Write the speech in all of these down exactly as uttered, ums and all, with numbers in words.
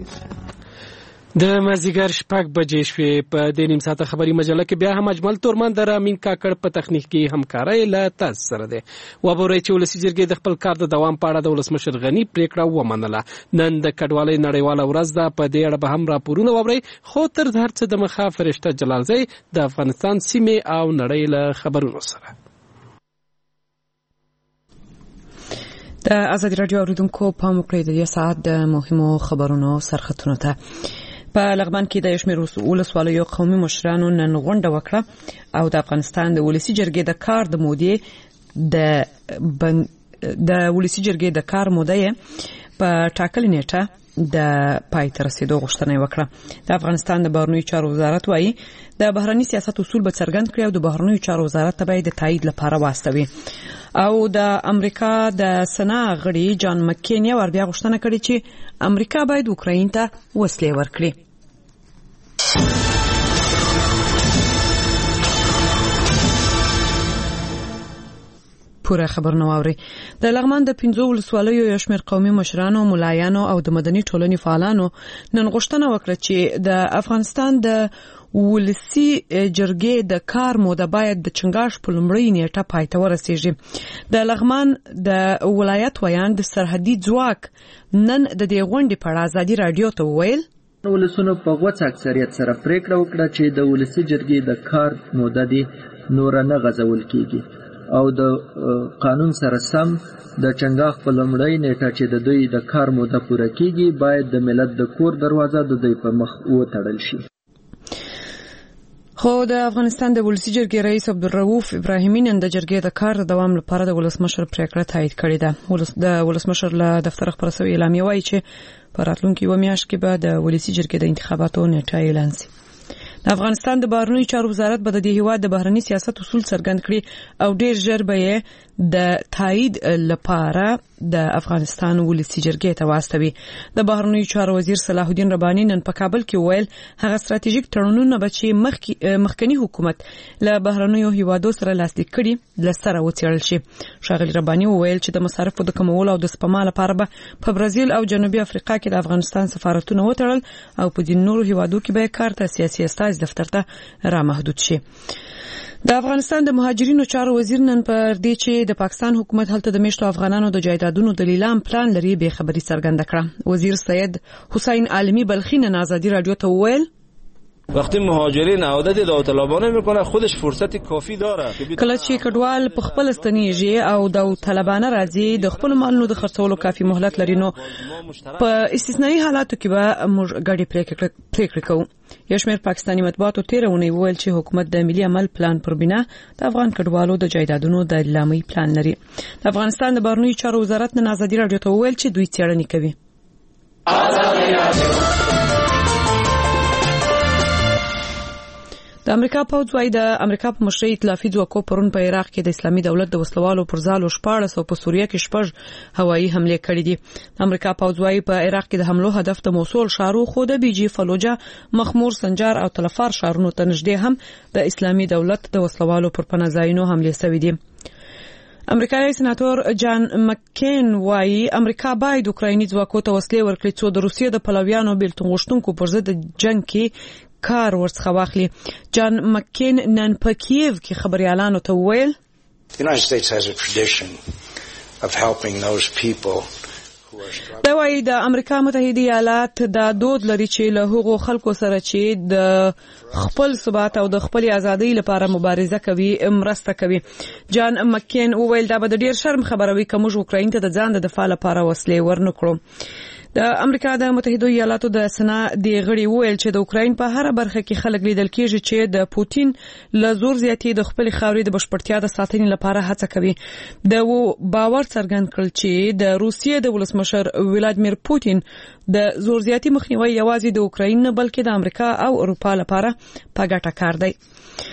د مازیګر شپږ بجې شوې. په دې نیم ساعته خبري مجله کې بیا هم اجمل تورمن در امین کاکړ په تخنیک کې همکارۍ له تاسو سره ده. وبورئ چې ولسي جرګې د خپل کار د دوام په اړه د ولسمشر غني پریکړه ومنله. نن د کډوالۍ نړیواله ورځ ده. په دې اړه به هم راپورونه واورئ. خو تر هر څه د مخه فرشته جلالزی د افغانستان سیمې او نړۍ له خبرونو سره. د ازادي راډیو اوریدونکو پام وکړئ د دې ساعت د مهمو خبرونو سرخطونو ته. په لغمان کې د شمیر ولسوالیو قومي مشرانو نن غونډه وکړه او د افغانستان د ولسي جرګې د کار د مودې د بن... د ولسي جرګې د کار موده په ټاکلې نیټه د پای ته رسیدو غوښتنه وکړه. د افغانستان د بهرنیو چارو وزارت وايي د بهرني سیاست اصول به څرګند کړي او د بهرنیو چارو وزارت ته باید د تایید لپاره واستوي. او د امریکا د سنا غړي جان مکین یې ور بیا غوښتنه کړې چې امریکا باید اوکراین ته وسلې ورکړي. پوره خبرونه واوري. د لغمان د پنځو ولسوالیو یو شمېر قومي مشرانو، ملایانو او د مدني ټولنې فعالانو نن غوښتنه وکړه چې د افغانستان د ولسي جرګې د کار موده باید د چنګاش په لومړۍ نیټه پای ته ورسیږي. د لغمان د ولایت ویاند سرحدي ځواک نن د دې غونډې په اړه ازادي راډیو ته وویل ولسونو په غوڅ اکثریت سره پریکړه وکړه چې د ولسي جرګې د کار موده دې نور نه غځول کیږي او د قانون سره سم د چنګاخ په لومړۍ نیټه چې د دوی د کار موده پوره کیږي باید د ملت د کور دروازه د دوی په مخ وتړل شي. خو د افغانستان د ولسي جرګې رئیس عبدالرؤف ابراهیمي نن د جرګې د کار د دوام لپاره د ولسمشر پریکړه تایید کړې ده. د ولسمشر له دفتر خبر شوی اعلامیه وايي چې په راتلونکي یو میاشت کې به د ولسي جرګې د انتخاباتو نیټه اعلان شي. د افغانستان د بهرنیو چارو وزارت به د دې هیواد د بهرني سیاست اصول څرګند کړي او ډیر ژر به یې د تایید لپاره د افغانستان ولسي جرګې ته واستوي. د بهرنیو چارو وزیر صلاح الدین رباني نن په کابل کې ویل هغه ستراتیژیک تړونونه به چې مخکنی حکومت له بهرنیو هیوادو سره لاسلیک کړي لسره وڅېړل شي. ښاغلي رباني وویل چې د مصارفو د کمولو او د سپما لپاره به په برازیل او جنوبي افریقا کې د افغانستان سفارتونه وتړل او په دې نورو هیوادو کې به کار ته سیاسي استازي دفتر ته را محدود شي. د افغانستان د مهاجرینو چارو وزیر نن پر دې چې د پاکستان حکومت هلته د میشتو افغانانو د جایدادونو د لیلام پلان لري به خبري څرګنده کړه. وزیر سید حسین عالمی بلخی نن ازادي رادیو ته وویل وقتی مهاجرین عودت داوطلبانه میکنه خودش فرصت کافی داره. کله چې کډوال په خپل ستنیږي او داوطلبانه راځي د خپل مالونو د خرڅولو کافي مهلت لري نو په استثنایی حالاتو کې به موږ غړي پریکړه کوو. یو شمېر پاکستاني مطبوعاتو تیرونه ویل چې حکومت د ملي عمل پلان پر بنا د افغان کډوالو د جایدادونو د لیلامۍ پلان لري. د افغانستان د بهرنیو چارو وزارت نن ازادي رادیو ته ویل چې دوی څېړنې کوي. د امریکا پوځ وايي د امریکا په مشرۍ ائتلافي ځواکونو پرون په عراق کې د اسلامي دولت د وسلوالو پر ځالو شپاړس او په سوریه کې شپږ هوایي حمله کړې دي. امریکا پوځ وايي په عراق کې د حملو هدف د موصل ښار خو د بیجی فلوجه مخمور سنجار او تلفار ښارونو ته نږدې هم د اسلامي دولت د وسلوالو پر پنځاینو حمله شوې دي. امریکایي سناتور جان مکین وايي امریکا باید اوکرایني ځواکونو ته وسلې ورکړي چې د روسیې د پلویانو بیلتون غوښتونکو پر ضد جنگ کې کار ورڅخه واخلي. جان مکین نن په کیف کې خبريالانو ته وویل The United States has a tradition of helping those people دا وايي د امریکا متحده ایالات د دود لري چې له هغو خلکو سره چې د خپل ثبات او د خپل ازادۍ لپاره مبارزه کوي مرسته کوي. جان مکین وویل دا به د ډیر شرم خبره وي کوم چې اوکراین ته د ځان د دفاع لپاره وسلې ورنکړو. د امریکا د متحده ایالاتو د سنا د غړي ویل چې د اوکراین په هر برخه کې خلک لیدل کېږي چې د پوتین له زور زیاتې د خپل خاورې د بشپړتیا د ساتنې لپاره هڅه کوي. د باور څرګند کړل چې د روسیې د ولسمشر ولادیمیر پوتین د زور زیاتې مخنیوي یوازې د اوکراین نه بلکې د امریکا او اروپا لپاره په ګټه کار دی.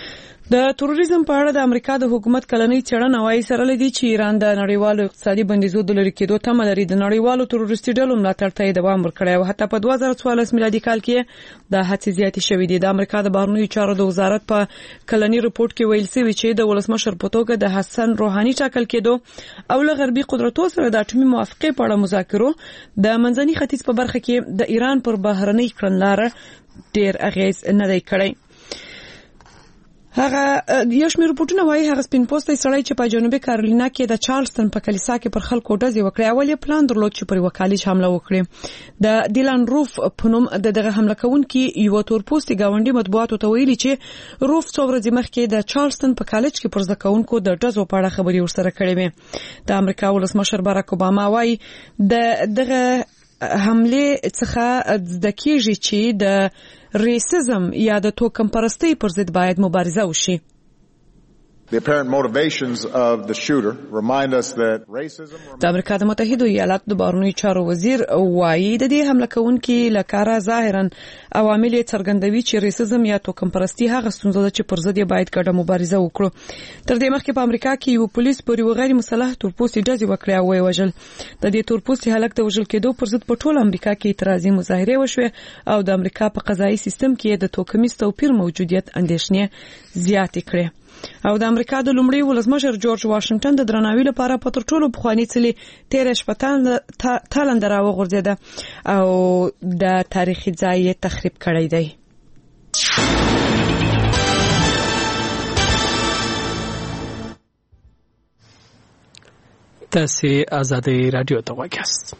د تروریزم په اړه د امریکا د حکومت کلنۍ څېړنه وايي سره لدی چې ایران د نړیوالو اقتصادي بندیزو د لرې کېدو تمه لري. د نړیوالو تروریستي ډلو ملاتړ ته یې دوام ورکړی او حتی په دوه زره څوارلس میلادي کال کې د هڅې زیاتې شوې دي. د امریکا د بهرنیو چارو د وزارت په کلني رپورټ کې ویل شوی چې د ولسمشر په توګه د حسن روحاني ټاکل کېدو او له غربي قدرتونو سره د اټومي موافقې په اړه مذاکرو د منځني ختیځ په برخه کې د ایران پر بهرنۍ کړنلاره ډېر اغیز نه دی کړی. هغه یو شمېر رپورټونه وایي هغه سپین پوستی سړی چې په جنوبي کارولینا کې د چارلستن په کلیسا کې پر خلکو ډزې وکړې اول یې پلان درلود چې پر یوه کالج حمله وکړي. د ډیلان روف په نوم د دغه حمله کوونکي یوه تورپوستي ګاونډي مطبوعاتو ته ویلي چې روف څو ورځې مخکې د چارلستن په کالج کې پر زده کوونکو د ډزو په اړه خبرې ورسره کړې وې. د امریکا ولسمشر باراک اوباما وایي د دغه حمله څخه زده کیږي چې د ریسزم یا د توکم پرستی پر ضد باید مبارزه وشي. The apparent motivations of the shooter remind us that racism. د امریکا د متحده ایالاتو د بهرنیو چارو وزیر وایي د دې حمله کوونکي لکاره ظاهرا عوامل څرګندوي چې ریسزم یا توکم پرستی هغه ستونزه ده چې پر ضد یې باید ګډه مبارزه وکړو. تر دې مخکې په امریکا کې یو پولیس پر یو غیر مسلح تورپوستي ډزې وکړې او یې وژل. د دې تورپوستي هلک د وژل کېدو پر ضد په ټول امریکا کې اعتراضي مظاهرې وشوې او د امریکا په قضایي سیستم کې د توکمیز توپیر موجودیت اندېښنې زیاتې کړې. او د امریکا د لومړي ولسمشر جورج واشنگټن د درناوي لپاره په تر ټولو پخواني څلي تیر شپه تالنده راوغورځېده او د تاریخي ځای یې تخریب کړی دی. تاسې آزادۍ راډیو ته غوږ یاست.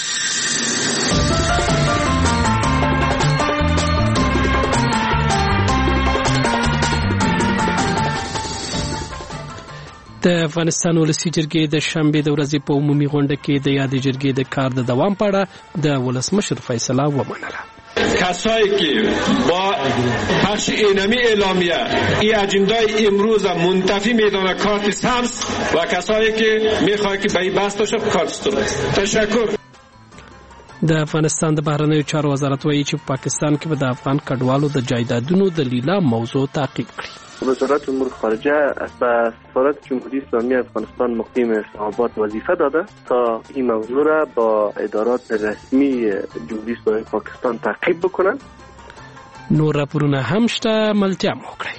د افغانستان ولسی جرګې د شنبې د ورځې په عمومي غونډه کې د یادې جرګې د کار د دوام په اړه د ولسمشر فیصله ومنله. کسایی که با پخش اینمی اعلامیه این اجندای امروز منتفی میدانه کارت سبز و کسایی که میخواه که به این بسته شد کارت سرخ. تشکر. د افغانستان د بهرنیو چارو وزارت وایي چې په پاکستان کې به د افغان کډوالو د جایدادونو د لیلام موضوع تعقیب کړي. وزارت امور خارجه به سفارت جمهوری اسلامی افغانستان مقیم اسلام آباد وظیفه داده تا این موضوع را با ادارات رسمی جمهوری اسلامی پاکستان تعقیب بکنند. نور راپورونه هم شته، ملتیا مو وکړئ.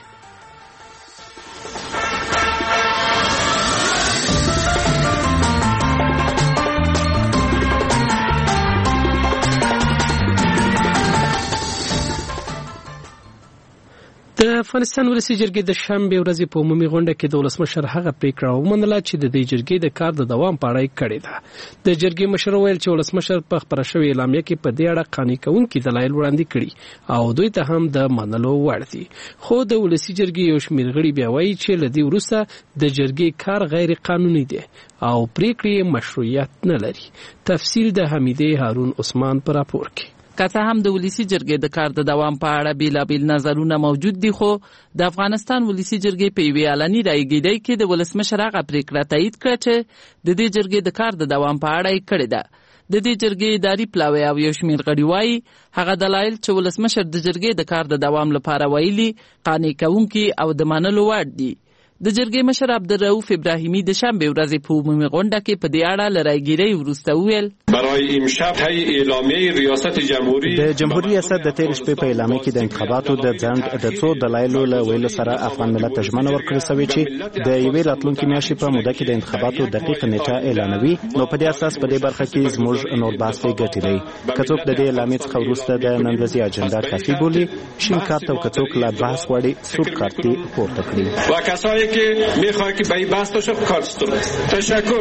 د افغانستان ولسی جرګې د شنبې ورځې په عمومي غونډه کې د ولسمشر هغه پریکړه ومنله چې د دې جرګې د کار د دوام په اړه کړې ده. د جرګې مشر ویل چې ولسمشر په خبره شوې اعلامیه کې په دې اړه قانوني کوونکي دلایل وړاندې کړي او دوی ته هم د منلو وړ دي. خو د ولسی جرګې یو شمېر غړي بیا وایي چې له دې وروسته د جرګې کار غیر قانوني دی او پریکړې مشروعیت نه لري. تفصیل د حمیدې هارون عثمان په راپور کې. که څه هم د ولسی جرګې د کار د دوام په اړه بیلابیل نظرونه موجود دي، خو د افغانستان ولسی جرګې په یوې اعلاني رایګیدۍ کې د ولسمشر هغه پریکړه تایید کړه چې د دې جرګې د کار د دوام په اړه یې کړې ده. د دې جرګې اداري پلاوی او یو شمېر غړي وایي هغه دلایل چې ولسمشر د جرګې د کار د دوام لپاره ویلي قانع کوونکي او د منلو وړ دي. د جرګې مشر عبدالرؤف ابراهیمی د شنبې ورځې په عمومي غونډه کې په دې اړه له رایګیرۍ وروسته وویل برای امشب طی اعلامیه ریاست جمهوری د جمهوریت ریاست د تیر شپې په اعلامیه کې د انتخاباتو د ځنډ د څو دلایلو له ویلو سره افغان ملت ته ژمنه ورکړې شوې چې د یوې راتلونکې میاشتې په موده کې د انتخاباتو دقیق نیټه اعلانوي. نو په دې اساس په دې برخه کې زموږ نور بحث ګټې دی. که څوک د دې اعلامیې څخه وروسته د نن ورځې اجنډا کافي بولي، شین کارت او که څوک لا بحث غواړي سور کارت پورته کړي. و کسایی که میخواد که به این بحث شد کارت تشکر.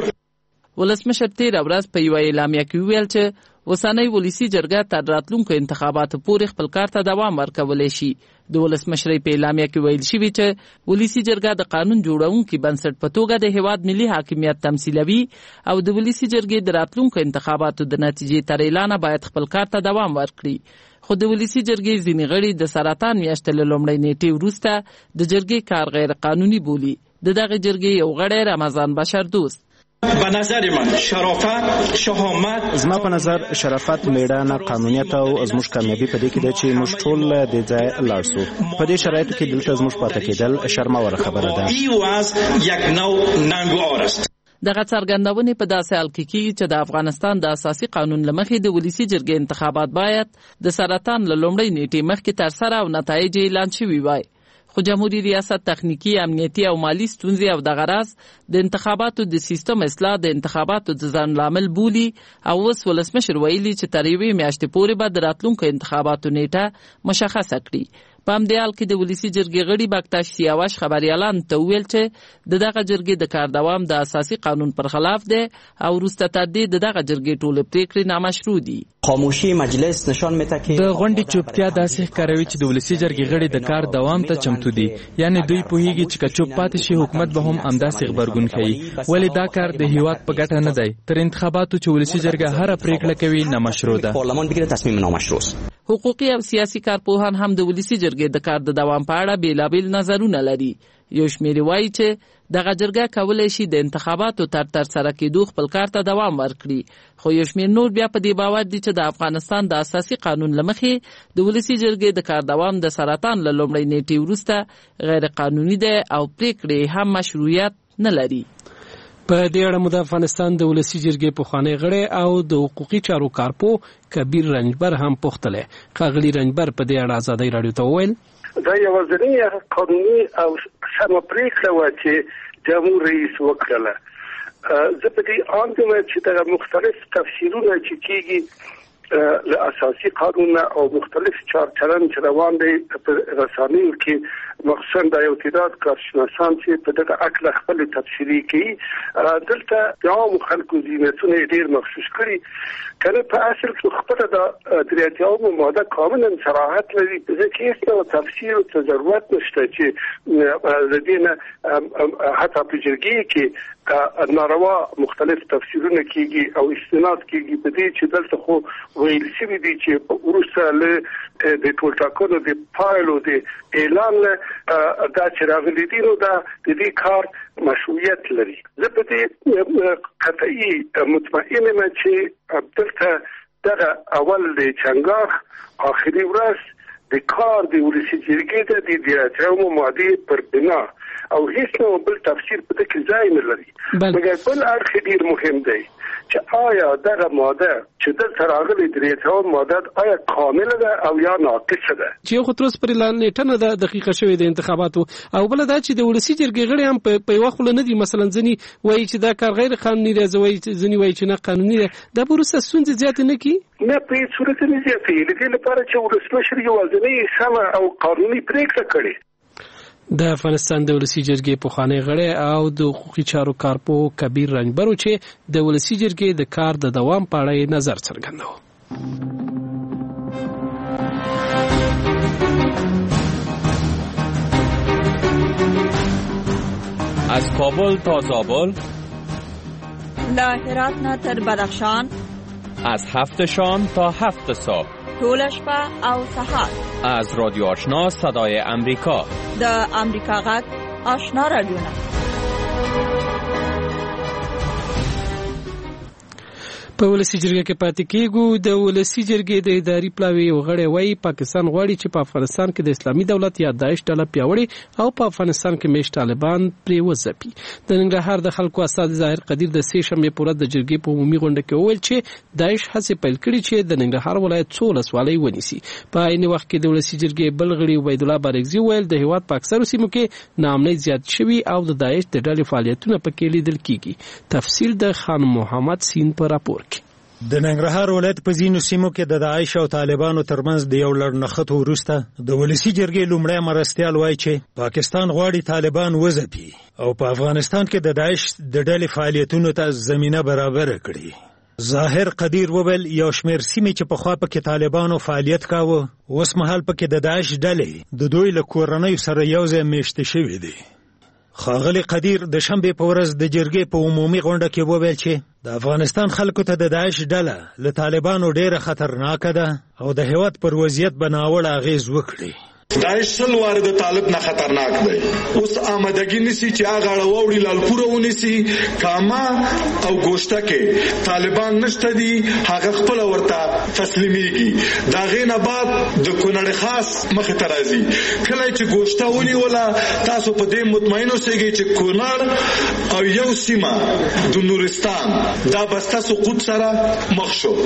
ولسمشر تیر ورځ په یوه اعلامیه کې وویل چې اوسنۍ ولسی جرګه تر راتلونکو انتخاباتو پورې خپل کار ته دوام ورکولی شي. د ولسمشرۍ په اعلامیه کې ویل شوي چې ولسی جرګه د قانون جوړونکي بنسټ په توګه د هیواد ملي حاکمیت تمثیلوي او د ولسی جرګې د راتلونکو انتخاباتو د نتیجې تر اعلانه باید خپل کار ته دوام ورکړي. خو د ولسی جرګې ځینې غړي د سرطان میاشتې له لومړۍ نیټې وروسته د جرګې کار غیر قانوني بولي. د دغه جرګې یو غړی رمضان بشر دوست به نظر من شرافت شهامت زما په نظر شرافت میړانه قانونیت او زموږ کامیابی په دې کې ده چې موږ ټول د ځای لاړ شو. په دې شرایطو کې دلته زموږ پاتې کېدل شرماوره خبره ده. دغه څرګندونې په داسې حال کې کېږي چې د افغانستان د اساسي قانون له مخې د ولسي جرګې انتخابات باید د سرطان له لومړۍ نیټې مخکې ترسره او نتایج اعلان شوي وای. خو جمهوریت ریاست تخنیکی امنیتي او مالی ستونزې او دغه راز د انتخاباتو د سیستم اصلاح د انتخاباتو د ځان لامل بولي او اوس ولسمشر ویلي چې تر یوې میاشتې پورې به د راتلونکو انتخاباتو نیټه مشخصه کړي. په همدې حال کې د ولسي جرګې غړي بکتاش سیاوش خبریالانو ته وویل چې د دغه جرګې د کار دوام د اساسي قانون پر خلاف دی او وروسته تر دې د دغه جرګې ټولې پریکړې نامشروع دي. خاموشی مجلس نشان میده که د غونډې چوپتیا داسې ښکاروي چې د ولسي جرګې غړي د کار دوام ته چمتو دي. یعنی دوی پوهیږي چې که چوپ پاتې شي حکومت به هم همداسې غبرګون ښیي. ولې دا کار د هیواد په ګټه نه دی. تر انتخاباتو چې ولسي جرګه هره پریکړه کوي نامشروع ده. پارلمان بگیره تصمیم نامشروع است. حقوقي او سیاسي کارپوهان هم د ولسي جرګې د کار د دوام په اړه بیلابیل نظرونه لري. یو شمېر وایي چې دغه جرګه کولی شي د انتخاباتو تر ترسره کېدو خپل کار ته دوام ورکړي. خو یو شمېر نور بیا په دې باور دي چې د افغانستان د اساسي قانون له مخې د ولسي جرګې د کار دوام د سرطان له لومړۍ نیټې وروسته غیر قانوني دی او پریکړې هم مشروعیت نه لري. په دې اړه مو د افغانستان د ولسي جرګې پخوانی غړی او د حقوقي چارو کارپو کبیر رنجبر هم پوښتلی. ښاغلي رنجبر په دې اړه ازادۍ راډیو ته وویل دا یوازینۍ قانوني او سمه پریکړه وه چې جمهور رئیس وکړله. زه په دې آند یم چې دغه مختلف تفسیرونه چې کېږي له اساسي قانون او مختلف چارچلن چې روان دی په رسنیو کې مخصوصا د یو تعداد کارشناسان چې په دغه اړه خپل تفسیري کوي دلته د عام خلکو ذهنونه ډېر مخصوص کړي. کله په اصل کې خپل د درېیمه ماده کاملا صراحت لري چې هیڅ نوع تفسیر او ضرورت نشته چې لدينا حتی په جرګې کې ناروا مختلف تفسیرونه کیږي او استناد کیږي په دې چې دلته خو ویل شوی دی چې وروسته له د ټولټاکونو د پایلو د اعلان دا چې راغلي دي نو دا د دې کار مشروعیت لري. زه په دې قطعي مطمئن یم چې دلته دغه اول د چنګاښ آخري ورځ د کار د ولسي جرګې د دیاترمو مادي پر بنا او هیڅ نو بل تفسیر په دې کې ځای نه لري. مګر بل اړخ ډیر مهم دی چې آیا دغه ماده چې د تراغلي دیاترمو ماده آیا کامله ده او یا ناقصه ده چې خو تر اوسه پرې لا نیټه نه ده دقیقه شوې د انتخاباتو او بل دا چې د ولسي جرګې غړي هم په یو خله نه دي. مثلا ځنی وایي چې دا کار غیر قانوني دی زوی ځنی وایي چې نه قانوني دی. دا پروسه ستونزې زیات نه کی نه په صورت نه زیاتې لکه لپاره چې ولسمشر یوازینی سمه او قانوني پریکړه کړي. د افغانستان د ولسي جرګې پخوانی غړی او د حقوقي چارو کارپو کبیر رنجبر چې د ولسي جرګې د کار د دوام په اړه نظر څرګنداوه. از کابل تا زابل، له هرات نه تر بدخشان، از هفت شام تا هفت صبح، طول شپه او سهار، از رادیو آشنا صدای امریکا، د امریکا غږ آشنا رادیو نه. په ولسي جرګه کې پاتې کېږو. د ولسي جرګې د اداري پلاوي یو غړی وایي پاکستان غواړي چې په افغانستان کې د اسلامي دولت یا داعش ډله پیاوړې او په افغانستان کې میشت طالبان پرې وځپي. د ننګرهار د خلکو استاد ظاهر قدیر د سې شنبې په ورځ د جرګې په عمومي غونډه کې وویل چې داعش هڅې پیل کړي چې د ننګرهار ولایت څو ولسوالۍ ونیسي. په عین وخت کې د ولسي جرګې بل غړي عبید الله بارګزي وویل د هیواد په اکثرو سیمو کې ناامنۍ زیات شوي او د داعش د ډلې فعالیتونه پکې لیدل کیږي. تفصیل د خان محمد سین په راپور کې. د ننګرهار ولایت په ځینو سیمو کې د داعش او طالبانو ترمنځ د یو لړ نښتو وروسته د ولسي جرګې لومړی مرستیال وایي چې پاکستان غواړي طالبان وځپي او په افغانستان کې د داعش د ډلې فعالیتونو ته زمینه برابره کړي. ظاهر قدیر وویل یو شمېر سیمې چې پخوا پکې طالبانو فعالیت کاوه اوس مهال پکې د داعش ډلې د دوی له کورنیو سره یوځای میشته شوي دي. ښاغلی قدیر د شنبې په ورځ د جرګې په عمومي غونډه کې وویل چې د افغانستان خلکو ته د داعش ډله له طالبانو ډیره خطرناکه ده او د هیواد پر وضعیت به ناوړه اغېز وکړي. داعش سل واره د طالب نه خطرناک دی. اوس آمادګی نسی چې هغه غړوړي لالپوره ونیسي کاما او ګوشته کې طالبان نشته دي هغه خپل ورته تسلیميږي. دا غینه بعد د کونړ خاص مخ ته راځي. کله چې ګوشته ونی ولا تاسو په دې مطمئن اوسئ چې کونړ او یو سیمه د نورستان دا بسته سقوط سره مخ شو.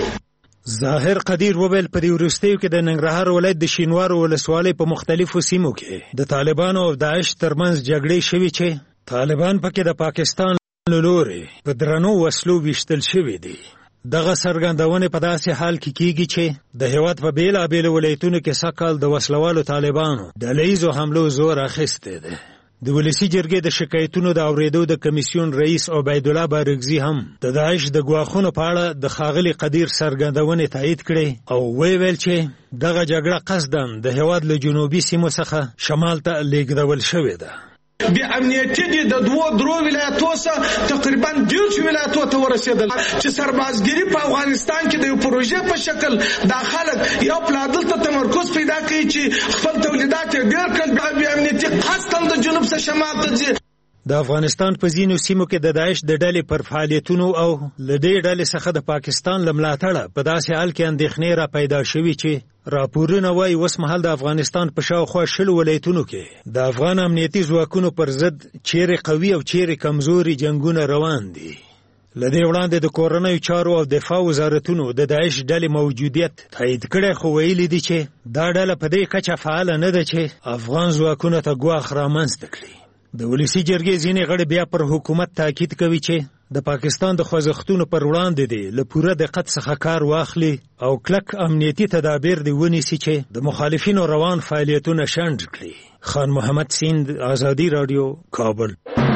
ظاهر قدیر وویل په دې وروستیو کې د ننګرهار ولایت د شینوارو ولسوالۍ په مختلفو سیمو کې د طالبانو او داعش ترمنځ جګړې شوې چې طالبان پکې د پاکستان له لورې په درنو وسلو ویشتل شوي دي. دغه څرګندونې په داسې حال کې کیږي چې د هېواد په بېلابېلو ولایتونو کې سږکال د وسلوالو طالبانو ډله ییزو حملو زور اخیستی دی. د ولسی جرګې د شکایتونو د اوریدو د کمیسیون رئیس عبیدالله بارګزي هم د داعش د ګواښونو په اړه د ښاغلي قدیر څرګندونې تایید کړې او ویل چې دغه جګړه قصداً د هېواد له جنوبي سیمو څخه شمال ته لیږدول شوې ده. بی امنیتی دی د دوو درو ولایتو څخه تقریبا دیرش ولایتو ته ورسېدل چې سربازګری په افغانستان کې د یو پروژې په شکل د خلک یو پلادل ته تمرکز پیدا کوي چې خپل تولیدات ډېر کړي. بی امنیتی خاصه د جنوب څخه شمال ته ځي. د افغانستان په ځینو سیمو کې د داعش د ډلې پر فعالیتونو او له دې ډلې څخه د پاکستان له ملاتړه په داسې حال کې اندېښنې را پیدا شوي چې راپورونه وایي اوس مهال د افغانستان په شاوخوا شلو ولایتونو کې د افغان امنیتي ځواکونو پر ضد چیرې قوي او چیرې کمزوري جنګونه روان دي. له دې وړاندې د کورنیو چارو او دفاع وزارتونو د داعش ډلې موجودیت تایید کړی خو ویلي دي چې دا ډله په دې کچه فعاله نه ده چې افغان ځواکونو ته ګواښ رامنځته کړي. د ولسی جرګې ځینې غړي بیا پر حکومت تاکید کوي چې د پاکستان د خوځښتونو پر وړاندې دی له پوره دقت څخه کار واخلي او کلک امنیتي تدابیر دی ونیسي چې د مخالفینو روان فعالیتونه شنډ کړي. خان محمد سیند، آزادی رادیو، کابل.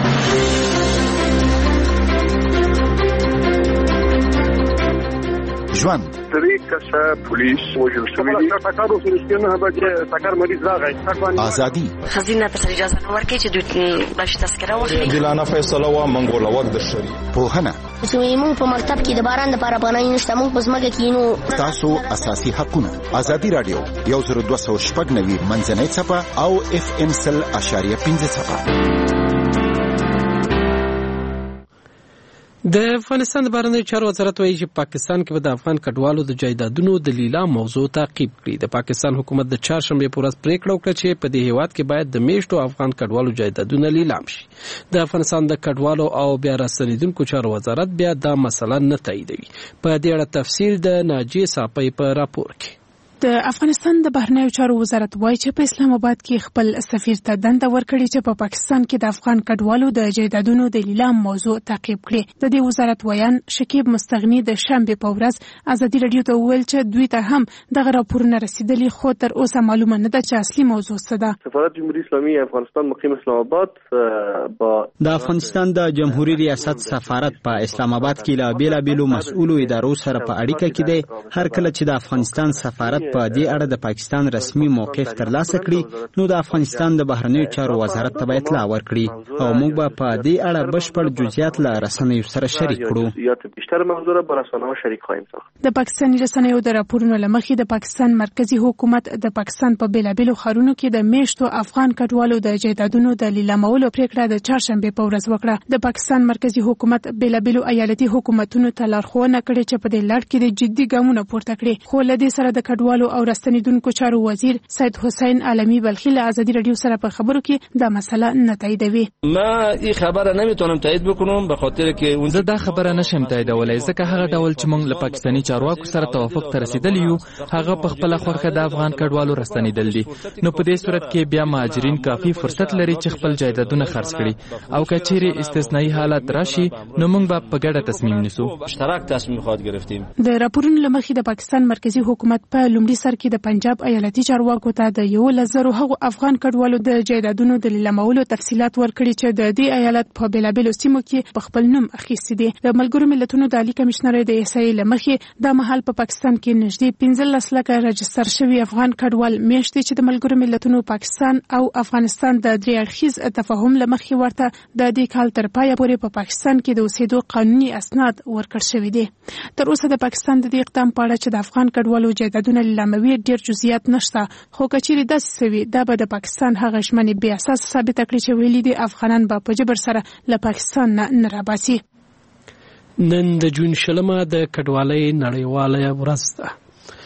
ژوند درې کسه پولیس وژل شوي دي. ټکر وشو چې نه به ټکر مریض راغی. ازادي خزینه ته اجازه نه ورکړي چې دوی باش تذکره واخلي. عادلانه فیصله و منګول وخت د شری پوهنه چې موږ په مکتب کې د باران د لپاره پناه نشته موږ په ځمکه کې نو تاسو اساسي حقونه. ازادي رادیو یو زر دوه سوه شپږ نوي منځنۍ څپه او اف ام سل اشاریه پنځه څپه. د افغانستان د بهرنیو چارو وزارت وایي چې پاکستان کې به د افغان کډوالو د جایدادونو د لیلام موضوع تعقیب کړي. د پاکستان حکومت د چهارشنبې په ورځ پریکړه وکړه چې په دې هیواد کې باید د میشتو افغان کډوالو جایدادونه لیلام شي. د افغانستان د کډوالو او بیا راستنیدونکو چارو وزارت بیا دا مسله نه تاییدوي. په دې اړه تفصیل د ناجیې صافۍ په راپور کې. د افغانستان د بهرنیو چارو وزارت وایي چې په اسلام آباد کې خپل سفیر ته دنده ورکړي چې په پاکستان کې د افغان کډوالو د جایدادونو د لیلام موضوع تعقیب کړي. د دې وزارت ویان شکیب مستغنی د شنبې په ورځ ازادي رادیو ته وویل چې دوی ته هم دغه راپورونه رسیدلي خو تر اوسه معلومه نه ده چې اصلي موضوع څه ده. سفارت جمهوری اسلامی افغانستان مقیم اسلام آباد با د افغانستان د جمهوریت ریاست سفارت په اسلام آباد کې له بیلابېلو مسؤلو ادارو سره په اړیکه کې دی. هر کله چې د افغانستان سفارت په دې اړه د پاکستان رسمي موقف ترلاسه کړي نو د افغانستان د بهرنیو چارو وزارت ته اطلاع ورکړي او موږ به په دې اړه بشپړ جزئیات له رسنیو سره شریک کړو. بیشتر موضوع را با رسنیو شریک خواهیم ساخت. د پاکستاني رسنیو د راپورونو لمخې د پاکستان مرکزی حکومت د پاکستان په بیلابېلو ښارونو کې د میشتو افغان کډوالو د جایدادونو د لیلامولو پریکړه د چهارشنبې په ورځ وکړه. د پاکستان مرکزی حکومت بیلابېلو ایالتي حکومتونو ته لارښوونه کړې چې په دې لړ کې د جدي ګامونه پورته کړي. خو له دې سره د کډوالو او راستنیدونکو چارو وزیر سید حسین عالمی بلخی له آزادی رادیو سره په خبرو کې دا مسله نه تاییدوي. ما این خبره نمیتونم تایید بکنم به خاطر که اون زه دا خبره نشم تاییدولای ځکه هغه ډول چې موږ له پاکستاني چارواکو سره توافق ته رسیدلی یو هغه په خپل خوخه د افغان کډوالو راستنیدل دي. نو په دې صورت کې بیا مهاجرین کافي فرصت لري چې خپل جایدادونه خرڅ کړي او کچېرې استثنایی حالت راشي نو موږ به په ګډه تصمیم نیسو. مشترک تصمیم خود گرفتیم. د راپورونو لمخې د پاکستان مرکزی حکومت په لومړي سر کې د پنجاب ایالتي چارواکو ته د یو لزرو هغو افغان کډوالو د جایدادونو د لیلامولو تفصيلات ورکړي چې د دې ایالت په بیلابېلو سیمو کې په خپل نوم اخیستي دي. د ملګرو ملتونو د عالی کمشنر د احصایې لمخې د محل په پاکستان کې نږدې پنځلس لکه راجستر شوي افغان کډوال میشتي چې د ملګرو ملتونو پاکستان او افغانستان د درې اړخیز تفاهم لمخې ورته د دې کال تر پایه پورې په پاکستان کې د اوسېدو قانوني اسناد ورکړ شوي دي. تر اوسه د پاکستان د دې اقدام په اړه چې د افغان کډوالو جایدادونه لیلاموي ډیر جزئیات نشته، خو کچېرې داسې سوي دا به د پاکستان هغه ژمنې بې اساس ثابته کړي چې ویلي دي افغانان به په جبر سره له پاکستان نه نه راباسي. نن د جون شلمه د کډوالۍ نړیواله ورځ ده.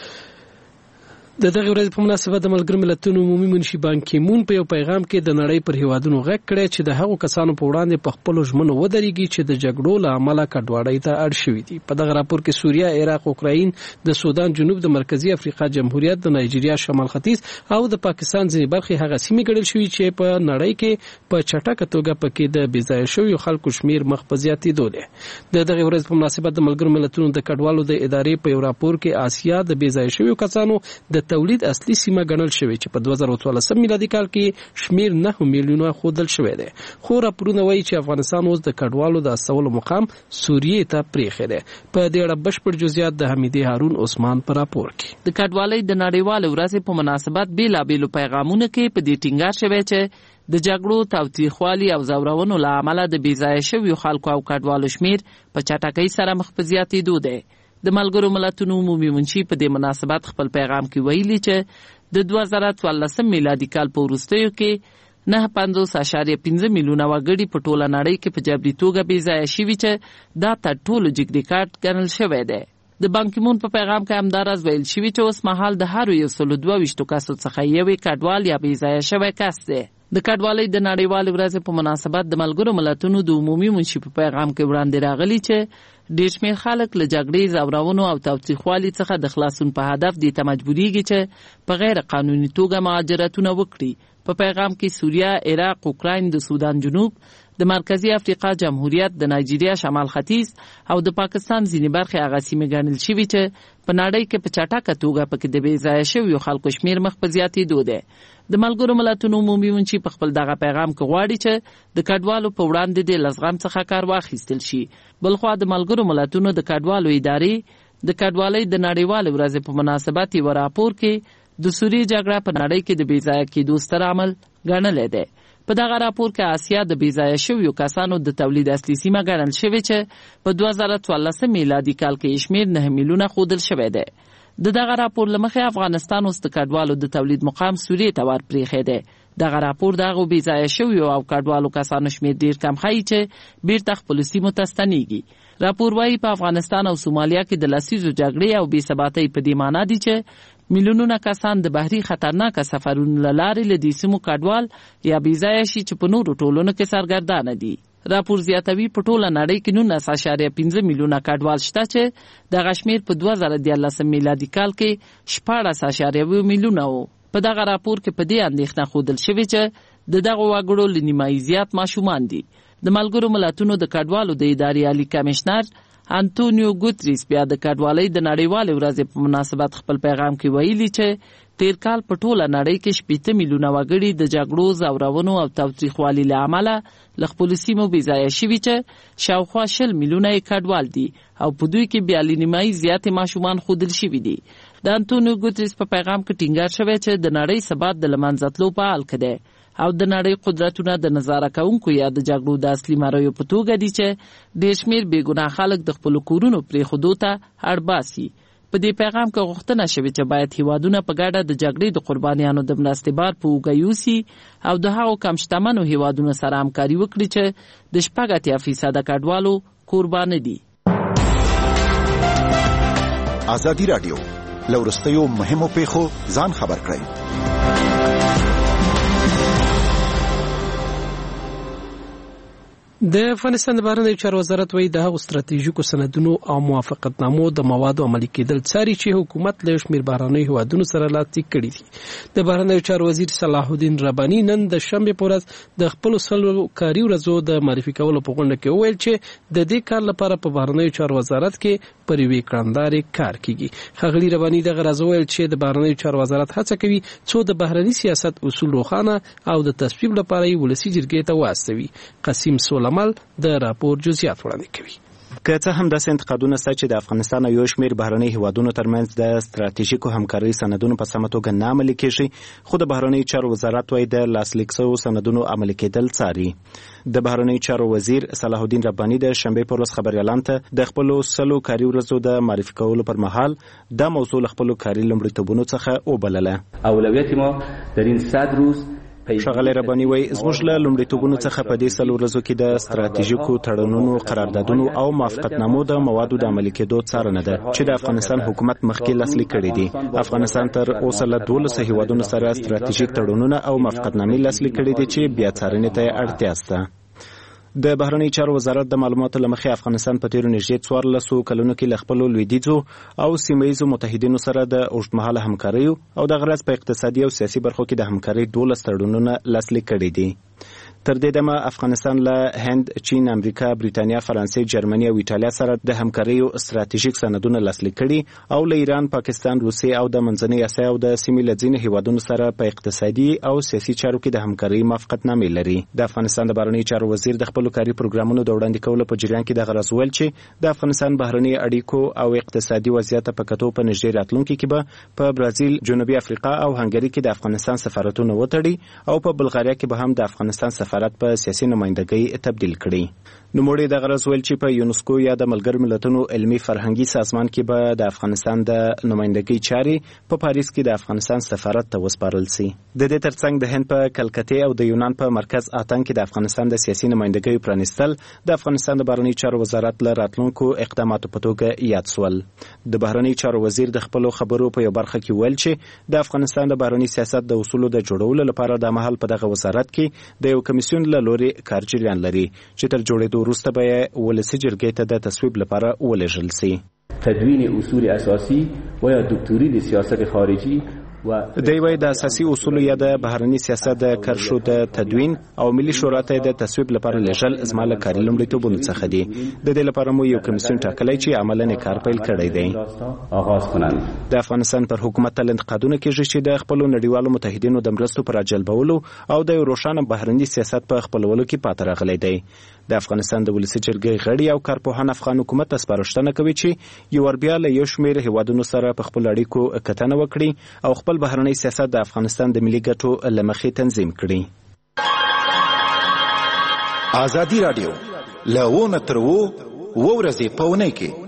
د دغه ورځې په مناسبت د ملګرو ملتونو عمومي منشي بان کی مون په یو پیغام کې د نړۍ پر هیوادونو غږ کړی چې د هغو کسانو په وړاندې په خپلو ژمنو ودرېږي چې د جګړو له امله کډوالۍ ته اړ شوي دي. په دغه راپور کې سوریه، عراق، اوکراین، د سودان جنوب، د مرکزي افریقا جمهوریت، د نایجیریا شمال ختیځ او د پاکستان ځینې برخې هغه سیمې ګڼل شوي چې په نړۍ کې په چټکه توګه پکې د بې ځایه شویو خلکو شمیر مخ په زیاتېدو دی. د دغه ورځې په مناسبت د ملګرو ملتونو د کډوالو د ادارې په یو راپور کې آسیا د بې ځایه شویو کسانو د تولید اصلي سیمه ګڼل شوې چې په دوه زره څوارلسم میلادي کال کې شمیر نه میلیونه ښودل شوی دی. خو راپورونه وایي چې افغانستان اوس د کډوالو د استولو مقام سوریې ته پرېښی دی. په دې اړه بشپړ جزئیات د حمیدې هارون عثمان په راپور کې. د کډوالۍ د نړیوالې ورځې په مناسبت بېلابېلو پیغامونو کې په دې ټینګار شوی چې د جګړو، تاوتریخوالي او ځورونو له امله د بې ځایه شویو خلکو او کډوالو شمیر په چټکۍ سره مخ په زیاتېدو دی. د ملګرو ملتونو عمومي منشي په دې مناسبت خپل پیغام کې ویلي چې د دوه زره څوارلسم میلادي کال په وروستیو کې نه پنځوس اعشاریه پنځه میلیونه وګړي په ټوله نړۍ کې په جبري توګه بې ځایه شوي چې دا تر ټولو جګ ریکارډ ګڼل شوی دی. د بان کی مون په پیغام کې همداراز ویل شوي چې اوس مهال د هرو یو سلو دوه ویشتو کسو څخه یوې کډوال یا بې ځایه شوی کس دی. د کډوالۍ د نړیوالې ورځې په مناسبت د ملګرو ملتونو د عمومي منشي په پیغام کې وړاندې راغلي چې ډېر شمېر خلک له جګړې، ځورونو او تاوتریخوالي څخه د خلاصون په هدف دې ته مجبورېږي چې په غیر قانوني توګه مهاجرتونه وکړي. په پیغام کې سوریه، عراق، اوکراین، د سودان جنوب، د مرکزي افریقا جمهوریت، د نایجیریا شمال ختیځ او د پاکستان ځینې برخې هغه سیمې ګڼل شوي چې په نړۍ کې په چټکه توګه پکې د بې ځایه شویو خلکو شمیر مخ په زیاتېدو دی. د ملګرو ملتونو عمومي منشي په خپل دغه پیغام کې غواړي چې د کډوالو په وړاندې د لزغم څخه کار واخیستل شي. بلخوا د ملګرو ملتونو د کډوالو ادارې د کډوالۍ د نړیوالې ورځې په مناسبت یو راپور کې د سوریې جګړه په نړۍ کې د بې ځایه کېدو ستر عامل ګڼلی دی. په دغه راپور کې آسیا د بې ځایه شویو کسانو د تولید اصلي سیمه ګڼل شوې چې په دوه زره څوارلسم میلادي کال کې شمیر نه میلیونه ښودل شوی دی. د دغه راپور له مخې افغانستان اوس د کډوالو د تولید مقام سوریې ته ور پرېښی دی. دغه راپور د هغو بې ځایه شویو او کډوالو کسانو شمیر ډېر کم ښیي چې بیرته خپلو سیمو ته ستنېږي. راپور وایي په افغانستان او سومالیا کې د لسیزو جګړې او بې ثباتۍ په دې معنا دي چې میلیونونه کسان د بحري خطرناکه سفرونو له لارې له دې سیمو کډوال یا بې ځایه شي چې په نورو ټولنو کې سرګردانه دي. راپور زیاتوي په ټوله نړۍ کې نولس اعشاریه پنځه میلیونه کډوال شته چې دغه شمیر په دوه زره دیارلسم میلادي کال کې شپاړس اعشاریه اووه میلیونه و. په دغه راپور کې په دې اندېښنه ښودل شوې چې د دغو وګړو له نیمایي زیات ماشومان دي. د ملګرو ملتونو د کډوالو د ادارې عالی کمشنر انټونیو ګوتریس بیا د کډوالۍ د نړیوالې ورځې په مناسبت خپل پیغام کې ویلي چې تیر کال په ټوله نړۍ کې شپېته میلیونه وګړي د جګړو، ځورونو او تاوتریخوالي له امله له خپلو سیمو بې ځایه شوي چې شاوخوا شل میلیونه یې کډوال دي او په دوی کې بیا له نیمایي زیاتې ماشومان ښودل شوي دي. د انټونیو ګوتریس په پیغام کې ټینګار شوی چې د نړۍ ثبات د له منځه تلو په حال کې دی او د نړۍ قدرتونه د نظاره کوونکو یا د جګړو د اصلي مریو په توګه دي چې ډېر شمېر بېګناه خلک د خپلو کورونو پرېښودو ته اړ باسي. په دې پیغام کې غوښتنه شوې چې باید هیوادونه په ګډه د جګړې د قربانیانو د مرستې بار په اوږه یوسي او د هغو کم شتمنو هیوادونو سره همکاري وکړي چې د شپږ اتیا فیصده کډوالو قربانه دي. ازادي راډیو له وروستیو مهمو پیښو ځان خبر کړئ. د افغانستان د بهرنیو چارو وزارت وایي د هغو ستراتیژیکو سندونو او موافقتنامو د موادو عملي کېدل څاري چې حکومت له یو شمېر بهرنیو هیوادونو سره لاسلیک کړي دي. د بهرنیو چارو وزیر صلاح الدین رباني نن د شنبې په ورځ د خپلو سلو کاري ورځو د معرفي کولو په غونډه کې وویل چې د دې کار لپاره په بهرنیو چارو وزارت کې پر یوې کړندارې کار کیږي. ښاغلي رباني دغه راز وویل چې د بهرنیو چارو وزارت هڅه کوي څو د بهرني سیاست اصول روښانه او د تصویب لپاره یې ولسي جرګې ته واستوي. قسیم سولمل د راپور جزئیات وړاندې کوي. که څه هم داسې انتقادونه شته چې د افغانستان او یو شمېر بهرنۍ هیوادونو ترمنځ د ستراتیژیکو همکارۍ سندونو په سمه توګه نه عملي کېږي، خو د بهرنیو چارو وزارت وايي د لاسلیک شویو سندونو عملي کېدل څاري. د بهرنیو چارو وزیر صلاح الدین رباني د شنبې پر ورځ خبریالانو ته د خپلو سلو کاري ورځو د معرفي کولو پر مهال دا موضوع له خپلو کاري لومړیتوبونو څخه وبلله. اولویت ما در این صد روز ښاغلی رباني وایي زموږ له لومړیتوبونو څخه په دې څلور ورځو کې د ستراتیژیکو تړونونو، قراردادونو او موافقتنامو د موادو د عملي کېدو څارنه ده چې د افغانستان حکومت مخکې لاسلیک کړي دي. افغانستان تر اوسه له دولسو هیوادونو سره ستراتیژیک تړونونه او موافقتنامې لاسلیک کړي دي چې بیا څارنې ته یې اړتیا شته. د بهرنیو چارو وزارت د معلوماتو له مخې افغانستان په تیرو نږدې څوارلسو کلونو کې له خپلو لویدیځو او سیمه ییزو متحدینو سره د اوږدمهاله همکاریو او د غرض په اقتصادي او سیاسي برخو کې د همکارۍ دولس تړونونه لاسلیک کړي دي. تر دې دمه افغانستان له هند، چین، امریکا، بریتانیا، فرانسې، جرمني او ایټالیا سره د همکاریو ستراتیژیک سندونه لاسلیک کړي او له ایران، پاکستان، روسیې او د منځنۍ اسیا او د سیمې له ځینو هیوادونو سره په اقتصادي او سیاسي چارو کې د همکارۍ موافقتنامې لري. د افغانستان د بهرنیو چارو وزیر د خپلو کاري پروګرامونو د وړاندې کولو په جریان کې دغه راز ویل چې د افغانستان بهرنۍ اړیکو او اقتصادي وضعیت په کتو په نږدې راتلونکي کې به په برازیل، جنوبي افریقا او هنګري کې د افغانستان سفارتونه وتړي او په بلغاریا کې به هم د افغانستان سفارت په سیاسي نمائندګۍ تبدیل کړي. نوموړي د غرض ویل چې په یونسکو یا د ملګرو ملتونو علمي فرهنګي سازمان کې به د افغانستان د نمائندګۍ چارې په پاریس کې د افغانستان سفارت ته وسپارل شي. د دې ترڅنګ د هند په کلکتې او د یونان په مرکز آتن کې د افغانستان د سیاسي نمائندګۍ پرانیستل د افغانستان د بهرنیو چارو وزارت له راتلونکو اقداماتو په توګه یاد شول. د بهرنیو چارو وزیر د خپلو خبرو په یو برخه کې ویل چې د افغانستان د بهرني سیاست د اصولو د جوړولو لپاره د مهال په دغه وزارت کې د یو کمیسیون له لوري کار جریان لري چې تر جوړېدو وروسته به یې ولسي جرګې ته د تصویب لپاره ولېږل شي. تدوین اصول اساسی و یا دکتوری د سیاست خارجی دی وایي د اساسي اصولو یا د بهرني سیاست د کرښو د تدوین او ملي شورا ته د تصویب لپاره لېږل زما له کاري لومړیتوبونو څخه دي. د دې لپاره مو یو کمیسیون ټاکلی چې عملاً کار پیل کړی دی. د افغانستان پر حکومت تل انتقادونه کېږي چې د خپلو نړیوالو متحدینو د مرستو پر راجلبولو او د یو روښانه بهرني سیاست په خپلولو کې پاتې راغلی دی. د افغانستان د ولسي جرګې غړي او کارپوهان افغان حکومت ته سپارښتنه کوي چې یو ور بیا له یو شمېر هیوادونو سره په خپلو اړیکو کتنه وکړي او خپل بهرنی سیاست د افغانستان د ملي ګټو له مخې تنظیم کړي. ازادي راډیو له ونه تر وو ورځې په اونۍ کې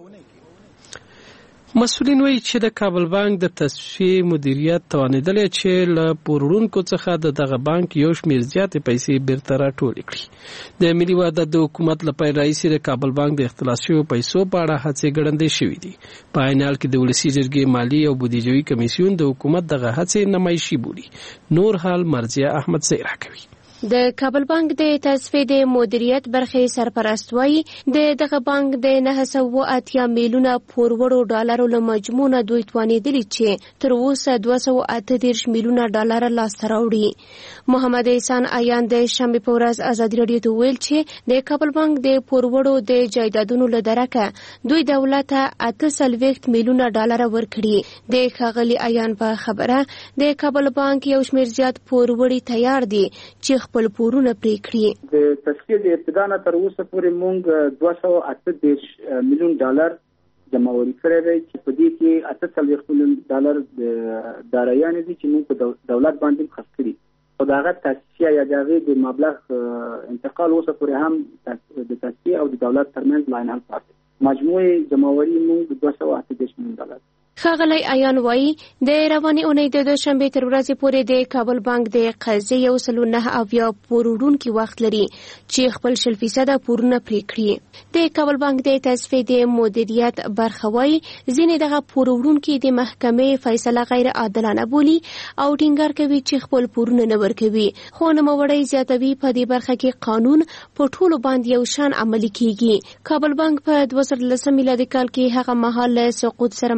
مسؤلین وایي چې د کابل بانک د تصفیې مدیریت توانیدلی چې له پورونکو څخه د دغه بانک یو شمېر زیاتې پیسې بیرته راټولې کړي. د ملي وحدت د حکومت له پیل راهیسې د کابل بانک د اختلاس شویو پیسو په اړه هڅې ګړندۍ شوي دي. په عین حال کې د ولسي جرګې مالي او بودیجوي کمیسیون د حکومت دغه هڅې نمایشي بولي. نور حال مرضیه احمد زی راکوي. د کابل بانک د تصفیې د مدیریت برخې سرپرست وایي د دغه بانک د نه سوه اتیا میلیونه پورورو ډالرو له مجموع نه دوی توانېدلي چې تر اوسه دوه سوه اته دېرش میلیونه ډالر لاسته راوړي. محمد احسان عیان د شنبې په ورځ ازادي راډیو ته ویل چې د کابل بانک د پورورو د جایدادونو له درکه دوی دولت ته اته څلوېښت میلیونه ډالر ورکړي. د ښاغلي عیان په خبره د کابل بانک یو شمېر زیات پوروړي تیار دي چې خپل پورونه پرې کړي. د تصفیې د ابتدا نه تر اوسه پورې موږ دوه سوه اته دېرش میلیون ډالر جمعوري کړی دی چې په دې کې اته څلوېښت میلیون ډالر د دارایانې دي چې موږ په دولت باندې خرڅ کړي. خو د هغه تصفیه یا د هغې د مبلغ انتقال اوسه پورې هم د تصفیې او د دولت ترمنځ لاین هم پاتې. مجموعي جمعوري موږ دوه سوه اته دېرش میلیون ډالر. ښاغلی عیان وایي د روانې اونۍ د دوشنبې تر ورځې پورې د کابل بانک د قرضې یو سلو نهه اویا پور وړونکي وخت لري چې خپل شل فیصده پورونه پرې کړي. د کابل بانک د تصفیې د مدیریت برخه وایي ځینې دغه پور وړونکي د محکمې فیصله غیر عادلانه بولي او ټینګار کوي چې خپل پورونه نه ورکوي. خو نوموړی زیاتوي په دې برخه کې قانون په ټولو باندې یو شان عملي کیږي. کابل بانک په دوه زره لسم میلادي کال کې هغه مهال له سقوط سره مخامخ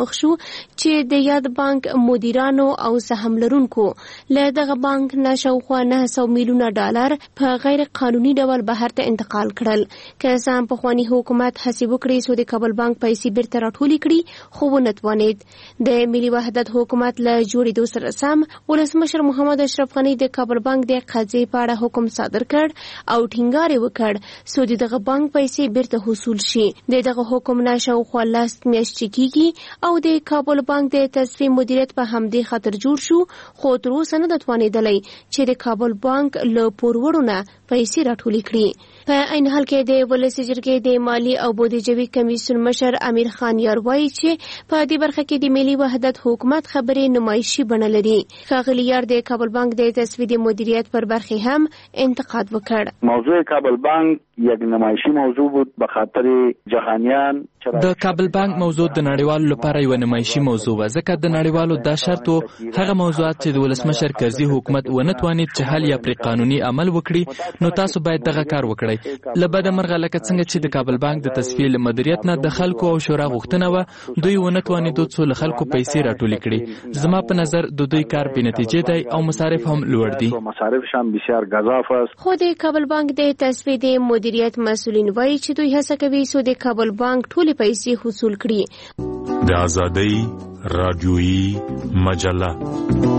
وخت شو چې د یاد بانک مدیرانو او سهم لرونکو له دغه بانک نه شاوخوا نه سوه میلیونه ډالر په غیر قانوني ډول بهر ته انتقال کړل. که څه هم پخواني حکومت هڅې وکړې څو د کابل بانک پیسې بیرته راټولې کړي خو ونه توانید. د ملي وحدت حکومت له جوړېدو سره سم ولسمشر محمد اشرف غني د کابل بانک د قضیې په اړه حکم صادر کړ او ټینګار یې وکړ څو د دغه بانک پیسې بیرته حصول شي. د دغه حکم نه شاوخوا لس میاشتې کېږي او د کابل بانک د تصفیې مدیریت په همدې خاطر جوړ شو خو تر اوسه نه ده توانېدلی چې د کابل بانک له پوروړو نه پیسې راټولې کړي. په عین حال کې د ولسي جرګې د مالی او بودیجوي کمیسیون مشر امیر خان یار وایي چې په دې برخه کې د ملي وحدت حکومت خبرې نمایشي بڼه لري. ښاغلي یار د کابل بانک د تصفیې د مدیریت پر برخې هم انتقاد وکړ. موضوع کابل بانک یک نمایشی موضوع بود به خاطر جهانیان. د کابل بانک موضوع د نړیوالو لپاره یو نمایشي موضوع و ځکه د نړیوالو دا شرط هغه موضوعات چې د ولسمشر کرزي حکومت ونه توانید چې حل یا پر قانوني عمل وکړي نو تاسو باید دغه کار وکړئ. لبد مرغه لکه څنګه چې د کابل بانک د تصفیې مدیریت نه د خلکو او شورا غوښتنه و دوی ونه توانید څو خلکو پیسې راټولې کړي. زما په نظر د دوی کار بې نتیجې دی او مصارف هم لوړ دي. مصارف هم بسیار گزاف است. خو د کابل بانک د تصفیې د مدیریت مسؤلین وایي چې دوی هڅه کوي څو د کابل بانک ټولې پیسې حصول کړي. د آزادۍ رادیویي مجله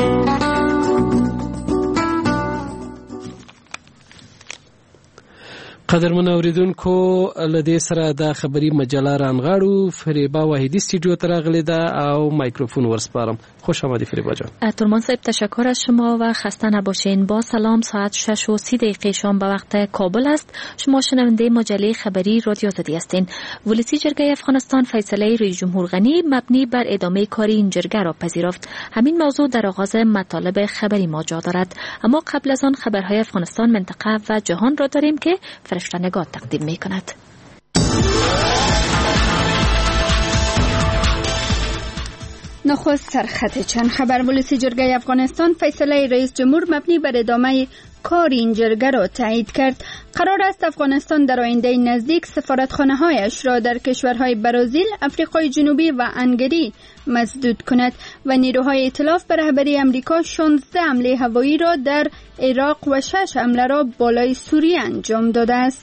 قدرمن اوریدونکو لدې سره د خبری مجله رانغاړو. فریبا واحدی استودیو ته راغلی ده او مایکروفون ورسپارم. خوش آمدی فریبا جان. ترمان صاحب تشکر از شما و خسته نباشین. با سلام. ساعت شش و سی دقیقه شام به وقت کابل است. شما شنونده مجله خبری رادیو آزادی هستین. ولسی جرگه افغانستان فیصله رئیس جمهور غنی مبنی بر ادامه کار این جرگه را پذیرفت. همین موضوع در آغاز مطالب خبری ما جا دارد. اما قبل از آن خبرهای افغانستان، منطقه و جهان را داریم که فرشتنگاه تقدیم می کند. نخست سرخط چند خبر. ولسی جرگه افغانستان فیصله رئیس جمهور مبنی بر ادامه کار این جرگه را تایید کرد. قرار است افغانستان در آینده نزدیک سفارتخانه‌هایش را در کشورهای برزیل، آفریقای جنوبی و انگری مسدود کند و نیروهای ائتلاف به رهبری آمریکا شانزده حمله هوایی را در عراق و شش حمله را بالای سوریه انجام داده است.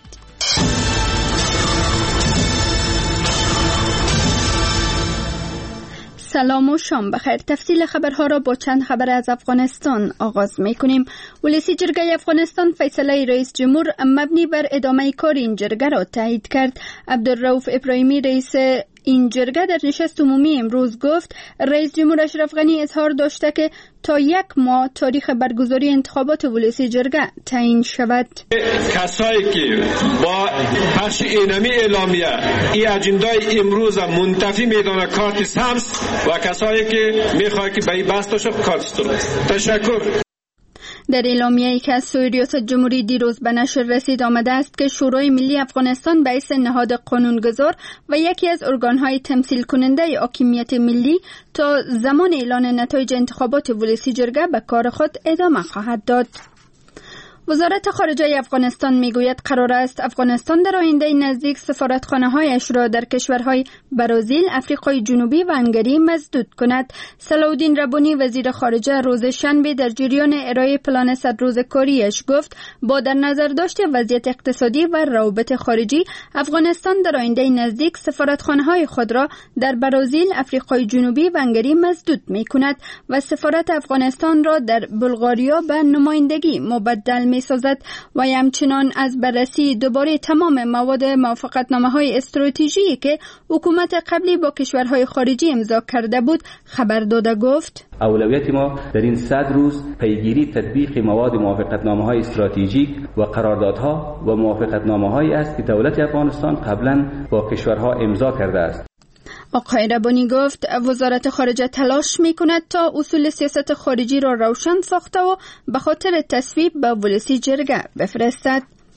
سلام و شام بخیر. تفصیل خبرها را با چند خبر از افغانستان آغاز می کنیم. ولسی جرگه افغانستان فیصله رئیس جمهور مبنی بر ادامه کار این جرگه را تایید کرد. عبدالرؤوف ابراهیمی رئیس این جرگه در نشست عمومی امروز گفت رئیس جمهور اشرف غنی اظهار داشته که تا یک ماه تاریخ برگزاری انتخابات ولسی جرگه تعیین شود. کسایی که با پخش اینمی اعلامیه این اجندای امروز منتفی میدانه کارت سمس و کسایی که میخواه که به این بسته شد کارت درست. تشکر. در اعلامیه‌ای که از سوی ریاست جمهوری دیروز به نشر رسید آمده است که شورای ملی افغانستان به حیث نهاد قانونگذار و یکی از ارگان‌های تمثیل کننده حاکمیت ملی تا زمان اعلان نتایج انتخابات ولسی جرگه به کار خود ادامه خواهد داد. وزارت خارجه افغانستان میگوید قرار است افغانستان در آینده نزدیک سفارتخانه‌هایش را در کشورهای برزیل، آفریقای جنوبی و انگری مسدود کند. صلاح‌الدین ربانی وزیر خارجه روز شنبه در جریان ارائه پلان صد روزه کاریش گفت با در نظر داشت وضعیت اقتصادی و روابط خارجی افغانستان در آینده نزدیک سفارتخانه‌های خود را در برزیل، آفریقای جنوبی و انگری مسدود می‌کند و سفارت افغانستان را در بلغاریا به نمایندگی مبدل می سازد و همچنان از بررسی دوباره تمام مواد موافقتنامه‌های استراتژیکی که حکومت قبلی با کشورهای خارجی امضا کرده بود خبر داده گفت اولویت ما در این صد روز پیگیری تطبیق مواد موافقتنامه‌های استراتژیک و قراردادها و موافقتنامه‌هایی است که دولت افغانستان قبلا با کشورها امضا کرده است. آقای ربانی گفت وزارت خارجه تلاش می کند تا اصول سیاست خارجی را روشن ساخته و به خاطر تصویب به ولسی جرگه بفرستد.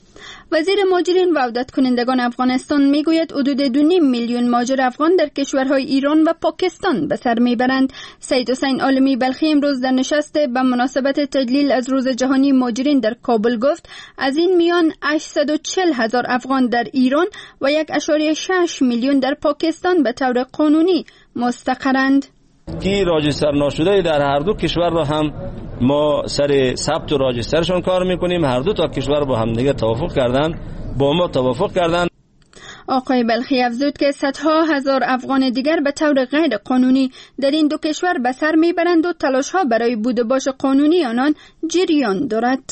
وزیر مهاجرین و عودت کنندگان افغانستان میگوید حدود دو نیم میلیون مهاجر افغان در کشورهای ایران و پاکستان به سر میبرند. سید حسین عالمی بلخی امروز در نشست به مناسبت تجلیل از روز جهانی مهاجرین در کابل گفت از این میان هشتصد و چهل هزار افغان در ایران و یک ممیز شش میلیون در پاکستان به طور قانونی مستقرند. کی راجستر نشده در هر دو کشور را هم ما سر ثبت و راجسترشون کار میکنیم. هر دو تا کشور با هم دیگه توافق کردند، با ما توافق کردند. آقای بلخی افزود که صدها هزار افغان دیگر به طور غیر قانونی در این دو کشور به سر میبرند و تلاش ها برای بود و باش قانونی آنان جریان دارد.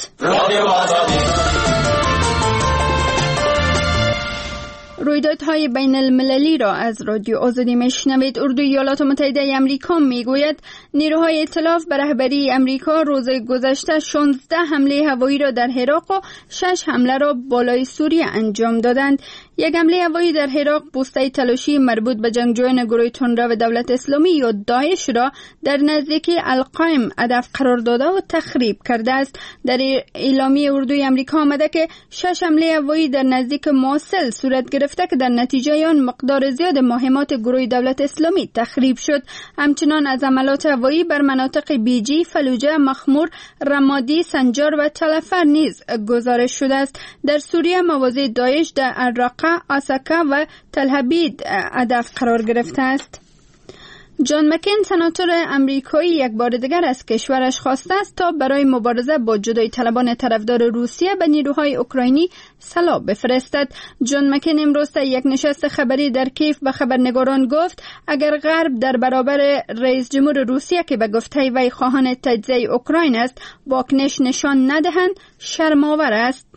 رویدادهای بین المللی را از رادیو آزادی میشنوید. اردوی ایالات متحده امریکا میگوید نیروهای ائتلاف به رهبری امریکا روز گذشته شانزده حمله هوایی را در عراق و شش حمله را بالای سوریه انجام دادند. یک حمله هوایی در عراق پوسته تلاشی مربوط به جنگجویان گروه تندرو دولت اسلامی یا داعش را در نزدیکی القایم هدف قرار داده و تخریب کرده است. در اعلامیه اردوی امریکا آمده که شش حمله هوایی در نزدیک موصل صورت گرفته که در نتیجه آن مقدار زیاد مهمات گروه دولت اسلامی تخریب شد. همچنان از حملات هوایی بر مناطق بیجی، فلوجه، مخمور، رمادی، سنجار و تلفر نیز گزارش شده است. در سوریه مواضع داعش در الرقه، آسکا و تل‌ابیب هدف قرار گرفته است. جان مکین سناتور امریکایی یک بار دیگر از کشورش خواسته است تا برای مبارزه با جدایی طلبان طرفدار روسیه به نیروهای اوکراینی سلاح بفرستد. جان مکین امروز در یک نشست خبری در کیف به خبرنگاران گفت اگر غرب در برابر رئیس جمهور روسیه که به گفته وی خواهان تجزیه اوکراین است واکنش نشان ندهند شرم‌آور است.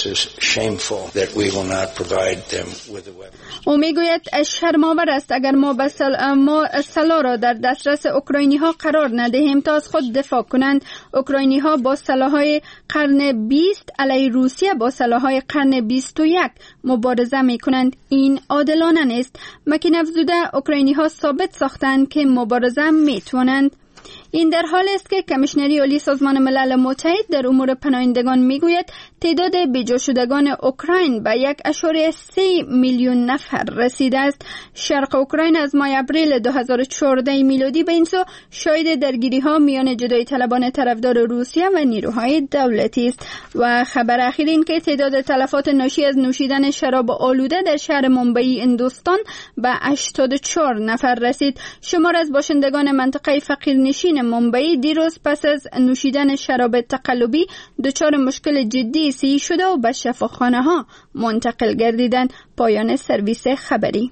او میگوید شرم‌آور است اگر ما به ما سلاح را در دسترس اوکراینی ها قرار ندهیم تا از خود دفاع کنند. اوکراینی ها با سلاح‌های قرن بیست علیه روسیه با سلاح‌های قرن بیست و یک مبارزه می کنند. این عادلانه نیست. مکین افزوده اوکراینی ها ثابت ساختند که مبارزه می توانند. این در حال است که کمیشنری عالی سازمان ملل متحد در امور پناهندگان میگوید تعداد بیجا شدگان اوکراین به یک اشاره سه میلیون نفر رسیده است. شرق اوکراین از ماه اپریل دو هزار و چهارده میلادی به این سو شاهد درگیری ها میان جدایی طلبان طرفدار روسیه و نیروهای دولتی است. و خبر اخیر این که تعداد تلفات ناشی از نوشیدن شراب آلوده در شهر ممبئی هندوستان به هشتاد و چهار نفر رسید. شمار از باشندگان منطقه فقیرنشین ممبئی دیروز پس از نوشیدن شراب تقلبی دچار مشکل جدی صحی شده و به شفاخانه ها منتقل گردیدند. پایان سرویس خبری.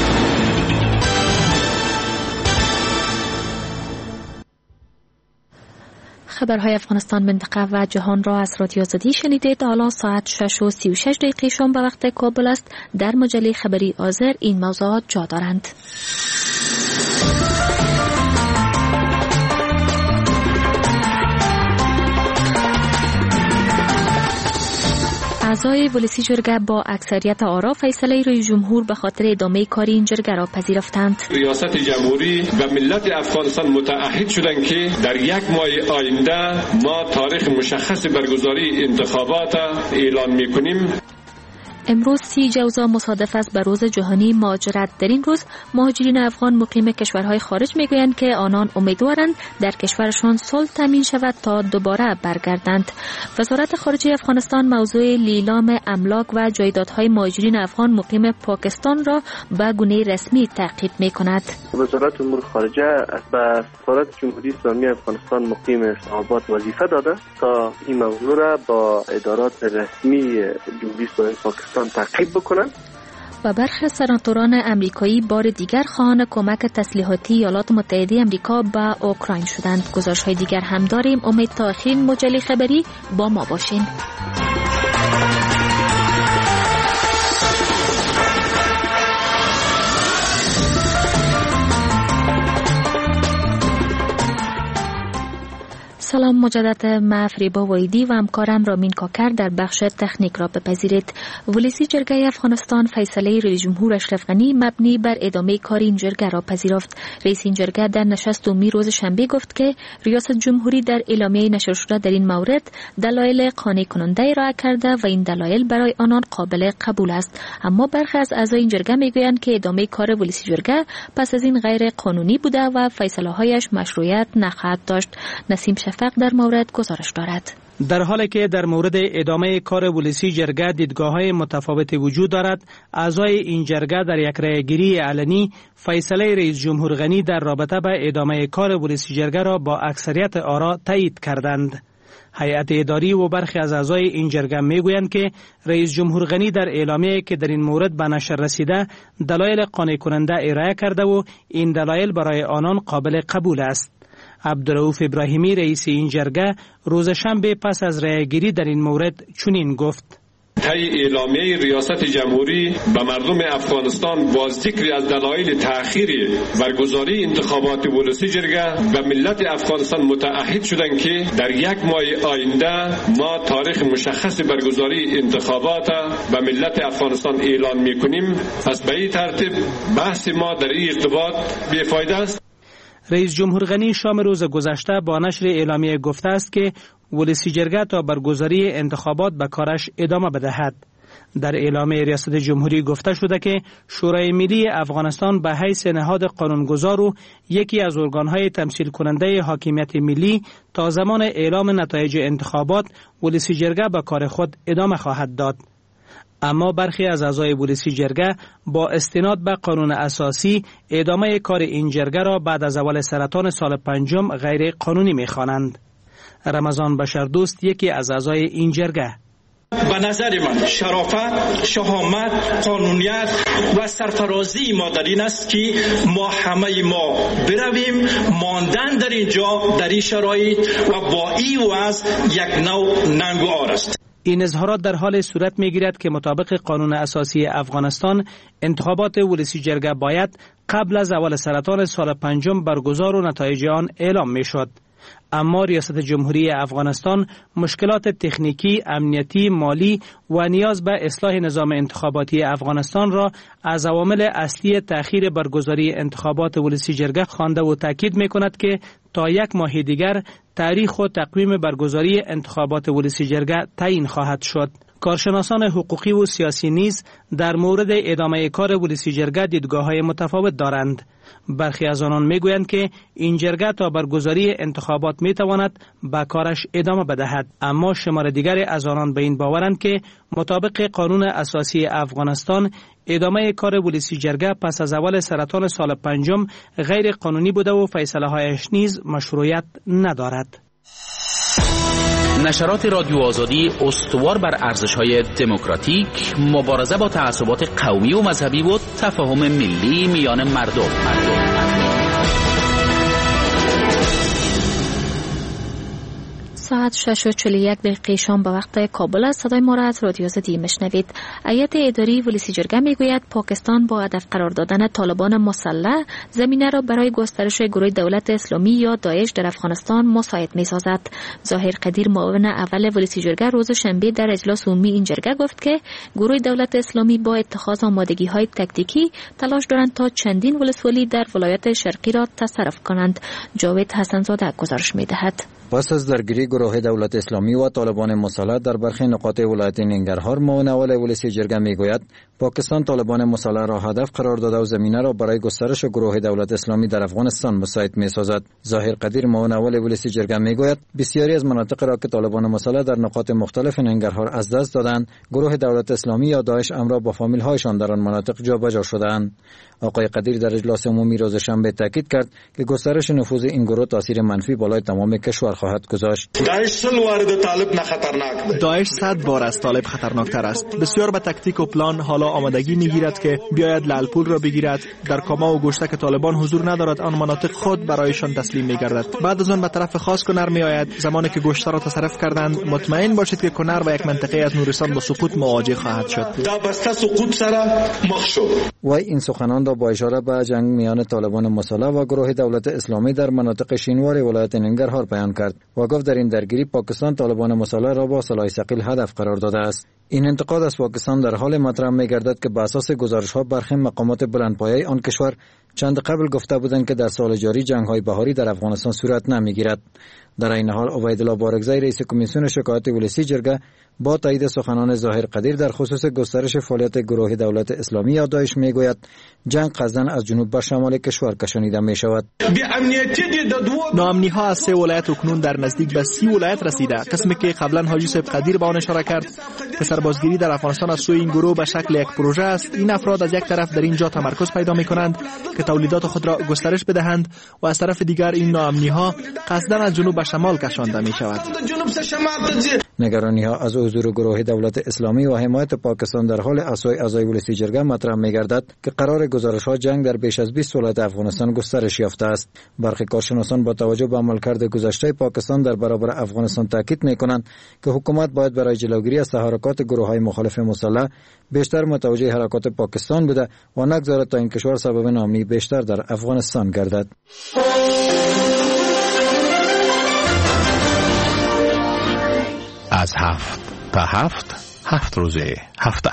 خبرهای افغانستان، منطقه و جهان را از رادیو آزادی شنیدید. حالا ساعت شش و سی و شش دقیقه شام به وقت کابل است. در مجله خبری آذر این موضوعات جا دارند. اعضای ولسی جرگه با اکثریت آرا فیصله رئیس جمهور به خاطر ادامه کار این جرگه را پذیرفتند. ریاست جمهوری و ملت افغانستان متعهد شدند که در یک ماه آینده ما تاریخ مشخص برگزاری انتخابات اعلان می‌کنیم. امروز سی جوزا مصادف است به روز جهانی مهاجرت. در این روز مهاجرین افغان مقیم کشورهای خارج میگویند که آنان امیدوارند در کشورشان صلح تامین شود تا دوباره برگردند. وزارت خارجه افغانستان موضوع لیلام املاک و جایدادهای مهاجرین افغان مقیم پاکستان را به گونه رسمی تعقیب میکند. وزارت امور خارجه به سفارت جمهوری اسلامی افغانستان مقیم اسلام آباد وظیفه داده تا این موضوع را با ادارات رسمی جمهوری اسلامی پاکستان تعقیب بکنند. و برخی سناتوران امریکایی بار دیگر خواهان کمک تسلیحاتی ایالات متحده امریکا به اوکراین شدند. گزارش‌های دیگر هم داریم. امید تا آخرین مجله خبری با ما باشین. سلام مجدد، من فریبا وایدی و همکارم رامین کاکر در بخش تکنیک را بپذیرید. ولسی جرگه افغانستان فیصله رئیس جمهور اشرف غنی مبنی بر ادامه کار این جرگه را پذیرفت. رئیس این جرگه در نشست عمومی روز شنبه گفت که ریاست جمهوری در اعلامیه نشر شده در این مورد دلایل قانع کننده ارائه کرده و این دلایل برای آنان قابل قبول است. اما برخی از اعضای این جرگه میگویند که ادامه کار ولسی جرگه پس از این غیر قانونی بوده و فیصله هایش مشروعیت نخواهد داشت. نسیم شفق در مورد گزارش دارد. در حالی که در مورد ادامه کار ولسی جرگه دیدگاه‌های متفاوتی وجود دارد، اعضای این جرگه در یک رأی‌گیری علنی فیصله رئیس جمهور غنی در رابطه با ادامه کار ولسی جرگه را با اکثریت آرا تایید کردند. هیئت اداری و برخی از اعضای این جرگه میگویند که رئیس جمهور غنی در اعلامیه که در این مورد به نشر رسیده دلایل قانع کننده ارائه کرده و این دلایل برای آنان قابل قبول است. عبدالرؤوف ابراهیمی رئیس این جرگه روز شنبه پس از رأی‌گیری در این مورد چنین گفت: طی اعلامیه ریاست جمهوری به مردم افغانستان با ذکر از دلایل تأخیر برگزاری انتخابات ولسی جرگه و ملت افغانستان متعهد شدند که در یک ماه آینده ما تاریخ مشخص برگزاری انتخابات به ملت افغانستان اعلان می‌کنیم. پس به این ترتیب بحث ما در این ارتباط بی‌فایده است. رئیس جمهور غنی شام روز گذشته با نشر اعلامیه گفته است که ولسی جرگه تا برگزاری انتخابات به کارش ادامه بدهد. در اعلامیه ریاست جمهوری گفته شده که شورای ملی افغانستان به حیث نهاد قانونگذار و یکی از ارگانهای تمثیل کننده حاکمیت ملی تا زمان اعلام نتایج انتخابات ولسی جرگه به کار خود ادامه خواهد داد. اما برخی از اعضای ولسی جرگه با استناد به قانون اساسی ادامه کار این جرگه را بعد از اول سرطان سال پنجم غیر قانونی می‌خوانند. رمضان بشردوست یکی از اعضای این جرگه: به نظر من شرافت، شهامت، قانونیت و سرفرازی ما در این است که ما همه ما برویم ماندن در اینجا در این شرایط و با این وضع یک نوع ننگ و عار است. این اظهارات در حال صورت می‌گیرد که مطابق قانون اساسی افغانستان انتخابات ولسی جرگه باید قبل از اول سرطان سال پنجم برگزار و نتایج آن اعلام می‌شد. اما ریاست جمهوری افغانستان مشکلات تکنیکی، امنیتی، مالی و نیاز به اصلاح نظام انتخاباتی افغانستان را از عوامل اصلی تأخیر برگزاری انتخابات ولسی جرگه خوانده و تاکید می‌کند که تا یک ماه دیگر تاریخ و تقویم برگزاری انتخابات ولسی جرگه تعیین خواهد شد. کارشناسان حقوقی و سیاسی نیز در مورد ادامه کار ولسی جرگه دیدگاه‌های متفاوت دارند. برخی از آنان میگویند که این جرگه تا برگزاری انتخابات میتواند به کارش ادامه بدهد، اما شمار دیگری از آنان به این باورند که مطابق قانون اساسی افغانستان ادامه کار ولسی جرگه پس از اول سرطان سال پنجم غیر قانونی بوده و فیصله هایش نیز مشروعیت ندارد. نشرات رادیو آزادی استوار بر ارزش‌های دموکراتیک، مبارزه با تعصبات قومی و مذهبی و تفاهم ملی میان مردم. مردم. ساعت شش و چهل و یک دقیقه شام به وقت کابل است. صدای ما را از رادیو آزادی میشنوید. هیئت اداری ولسی جرگه میگوید پاکستان با هدف قرار دادن طالبان مسلح زمینه را برای گسترش گروه دولت اسلامی یا داعش در افغانستان مساعد میسازد. ظاهر قدیر معاون اول ولسی جرگه روز شنبه در اجلاس عمومی این جرگه گفت که گروه دولت اسلامی با اتخاذ آمادگی‌های تکتیکی تلاش دارند تا چندین ولسوالی در ولایت شرقی را تصرف کنند. جاوید حسن‌زاده گزارش می‌دهد. پس از درگیری گروه دولت اسلامی و طالبان مسلح در برخی نقاط ولایت ننگرهار، معاون اول ولسی جرگه میگوید پاکستان طالبان مسلح را هدف قرار داده و زمینه را برای گسترش گروه دولت اسلامی در افغانستان مساعد میسازد. ظاهر قدیر معاون اول ولسی جرگه میگوید بسیاری از مناطق را که طالبان مسلح در نقاط مختلف ننگرهار از دست دادند، گروه دولت اسلامی یا داعش امرا با فامیل هایشان در آن مناطق جابجا شدند. آقای قدیر در اجلاس عمومی روز شنبه تاکید کرد که گسترش نفوذ این گروه تاثیر منفی بالای تمام کشور خواهد گذاشت. داعش سل وارد طالب نه خطرناک است. داعش صد بار از طالب خطرناکتر است. بسیار به تکتیک و پلان حالا آمادگی میگیرد که بیاید لالپور را بگیرد. در کاما و گشتک طالبان حضور ندارد، آن مناطق خود برایشان تسلیم میگردد. بعد از آن به طرف خاص کنر میآید. زمانی که گشته را تصرف کردند مطمئن باشید که کنر و یک منطقه از نورستان با سقوط مواجه خواهد شد. دا بسته سقوط سره مخ شد. وی این سخنان را با اشاره به جنگ میان طالبان مسلح و گروه دولت اسلامی در مناطق شینوار ولایت ننگرهار بیان کرد و گفت در این درگیری پاکستان طالبان مسلح را با سلاح ثقیل هدف قرار داده است. این انتقاد از پاکستان در حال مطرح می‌گردد که بر اساس گزارش‌ها برخی مقامات بلندپایه آن کشور چند قبل گفته بودند که در سال جاری جنگ‌های بهاری در افغانستان صورت نمی‌گیرد. در این حال عبیدالله بارکزی رئیس کمیسیون شکایات ولسی جرگه با تایید سخنان ظاهر قدیر در خصوص گسترش فعالیت گروه دولت اسلامی یا داعش میگوید جنگ قصداً از جنوب به شمال کشور کشانیده می شود. ناامنی ها از سه ولایت اکنون در نزدیک به سی ولایت رسیده. قسمی که قبلا حاجی صاحب قدیر به آن اشاره کرد که سربازگیری در افغانستان از سوی این گروه به شکل یک پروژه است. این افراد از یک طرف در اینجا تمرکز پیدا می کنند که تولیدات خود را گسترش بدهند و از طرف دیگر این ناامنی ها قصداً از جنوب به شمال کشانده می شود. نگرانی ها از حضور گروه دولت اسلامی و حمایت پاکستان در حال اسای اعضای ولسی جرگه مطرح می‌گردد که قرار گزارش ها جنگ در بیش از بیست ولایت افغانستان گسترش یافته است. برخی کارشناسان با توجه به عملکرد گذشته پاکستان در برابر افغانستان تاکید می‌کنند که حکومت باید برای جلوگیری از تحرکات گروه‌های مخالف مسلح بیشتر متوجه حرکات پاکستان بوده و نگذارد تا این کشور سبب ناامنی بیشتر در افغانستان گردد. از هفت تا هفت هفت روزه هفته.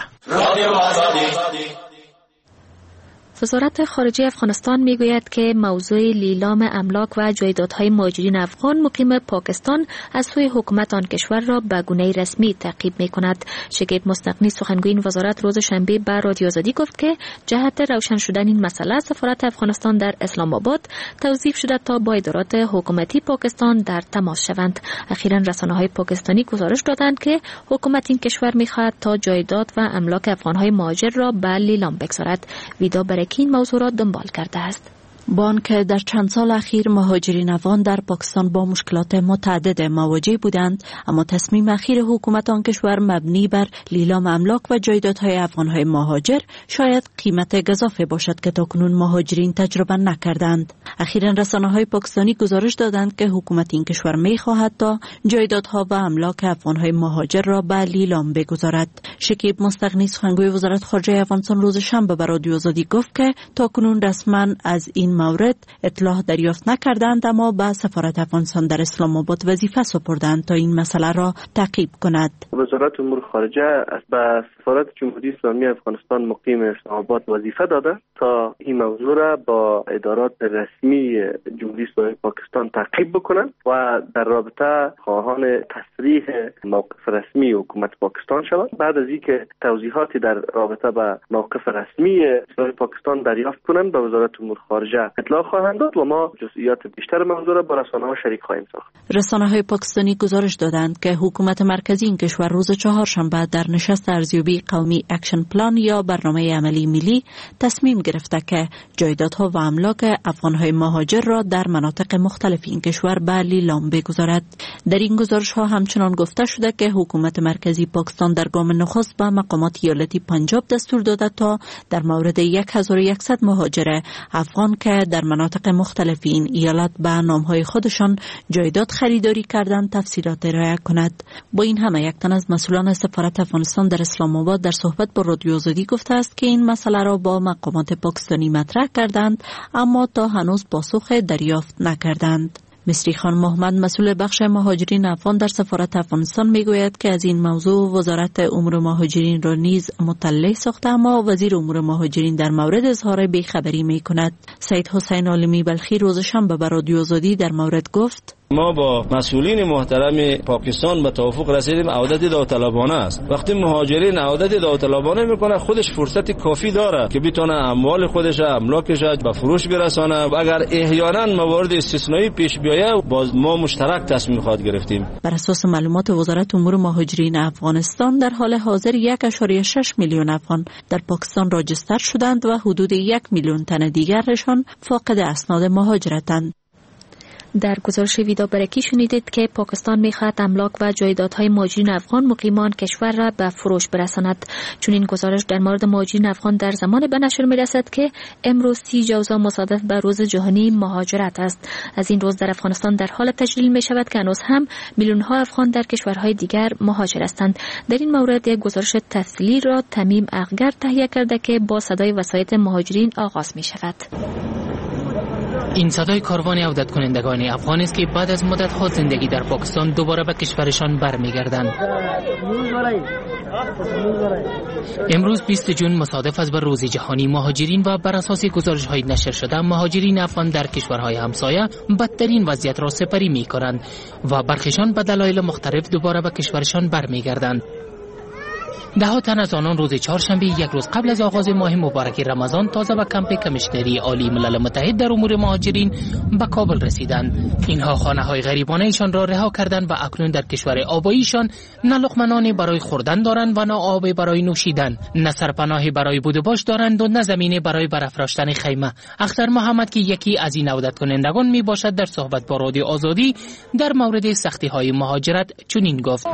وزارت خارجه افغانستان میگوید که موضوع لیلام املاک و جایدادهای مهاجرین افغان مقیم پاکستان از سوی حکومت آن کشور را به گونه رسمی تعقیب میکند. شکیب مستغنی سخنگوی این وزارت روز شنبه به رادیو آزادی گفت که جهت روشن شدن این مسئله سفارت افغانستان در اسلام آباد توظیف شده تا با ادارات حکومتی پاکستان در تماس شوند. اخیراً رسانه‌های پاکستانی گزارش دادند که حکومت این کشور میخواهد تا جایداد و املاک افغان‌های مهاجر را به لیلام بگذارد. ویدا برای این موضوع را دنبال کرده است. بانک در چند سال اخیر مهاجرین افغان در پاکستان با مشکلات متعدد مواجه بودند، اما تصمیم اخیر حکومت آن کشور مبنی بر لیلام املاک و جایدادهای افغانهای مهاجر شاید قیمت گزافه باشد که تاکنون مهاجرین تجربه نکردند. اخیراً رسانه‌های پاکستانی گزارش دادند که حکومت این کشور می‌خواهد تا جایدادها و املاک افغانهای مهاجر را به لیلام بگذارد. شکیب مستغنی سخنگوی وزارت خارجه افغانستان روز شنبه به رادیو آزادی گفت که تاکنون رسما از این مورد اطلاع دریافت نکردند، اما به سفارت افغانستان در اسلام آباد وظیفه سپردند تا این مسئله را تعقیب کند. وزارت امور خارجه به سفارت جمهوری اسلامی افغانستان مقیم اسلام آباد وظیفه داده تا این موضوع را با ادارات رسمی جمهوری اسلامی پاکستان تعقیب بکنند و در رابطه خواهان تصریح موقف رسمی حکومت پاکستان شود. بعد از اینکه توضیحاتی در رابطه با موقف رسمی اسلامی پاکستان دریافت کنند به وزارت امور خارجه اطلاع خواهند داد و ما جزئیات بیشتر موضوع را با رسانه‌ها شریک خواهیم ساخت. رسانه‌های پاکستانی گزارش دادند که حکومت مرکزی این کشور روز چهارشنبه در نشست ارزیابی قومی اکشن پلان یا برنامه عملی ملی تصمیم گرفته که جایدادها و املاک افغان‌های مهاجر را در مناطق مختلف این کشور به لیلام بگذارد. در این گزارش‌ها همچنان گفته شده که حکومت مرکزی پاکستان در گام نخست به مقامات ایالتی پنجاب دستور داده تا در مورد هزار و صد مهاجر افغان که در مناطق مختلف این ایالت به نامهای خودشان جایداد خریداری کردند تفصیلات ارائه کند. با این همه یک تن از مسئولان سفارت افغانستان در اسلام آباد در صحبت با رادیو آزادی گفته است که این مسئله را با مقامات پاکستانی مطرح کردند، اما تا هنوز پاسخ دریافت نکردند. مصری خان محمد مسئول بخش مهاجرین افغان در سفارت افغانستان میگوید که از این موضوع وزارت امور مهاجرین را نیز مطلع ساخته، اما وزیر امور مهاجرین در مورد اظهار بیخبری میکند. سید حسین عالمی بلخی روز شنبه به رادیو آزادی در مورد گفت: ما با مسئولین محترم پاکستان به توافق رسیدیم عودت داوطلبانه است. وقتی مهاجرین عودت داوطلبانه میکنه خودش فرصت کافی داره که بتونه اموال خودش املاکش به فروش برسانه و اگر احیانا موارد استثنایی پیش بیاید باز ما مشترک تصمیم خواهد گرفتیم. بر اساس معلومات وزارت امور مهاجرین افغانستان در حال حاضر یک و شش میلیون افغان در پاکستان راجستر شدند و حدود یک میلیون تن دیگرشان فاقد اسناد مهاجرتند. در گزارش ویدا برکی شنیدید که پاکستان می‌خواهد املاک و جایدادهای مهاجرین افغان مقیمان کشور را به فروش برساند. چون این گزارش در مورد مهاجرین افغان در زمان به نشر می‌رسد که امروز سی ژوئن مصادف به روز جهانی مهاجرت است. از این روز در افغانستان در حال تجلیل می‌شود که هنوز هم میلیون‌ها افغان در کشورهای دیگر مهاجر هستند. در این مورد یک گزارش تفصیلی را تمیم اغگر تهیه کرده که با صدای وسایط مهاجرین آغاز می‌شود. این صدای کاروان عودت کنندگان افغان است که بعد از مدت‌ها زندگی در پاکستان دوباره به کشورشان برمیگردند. امروز بیست ژوئن مصادف است با روز جهانی مهاجرین و بر اساس گزارش‌های نشر شده مهاجرین افغان در کشورهای همسایه بدترین وضعیت را سپری می‌کنند و برخیشان به دلایل مختلف دوباره به کشورشان برمیگردند. ده ها تن از آنان روز چهارشنبه یک روز قبل از آغاز ماه مبارک رمضان تازه به کمپ کمیشنری عالی ملل متحد در امور مهاجرین به کابل رسیدند. اینها خانه های غریبانه ایشان را رها کردند و اکنون در کشور آباییشان نه لقمه برای خوردن دارند و نه آب برای نوشیدن، نه سرپناهی برای بود و باش دارند و نه زمینه برای برافراشتن خیمه. اختر محمد که یکی از این عودت کنندگان می باشد در صحبت با رادیو آزادی در مورد سختی های مهاجرت چنین گفت: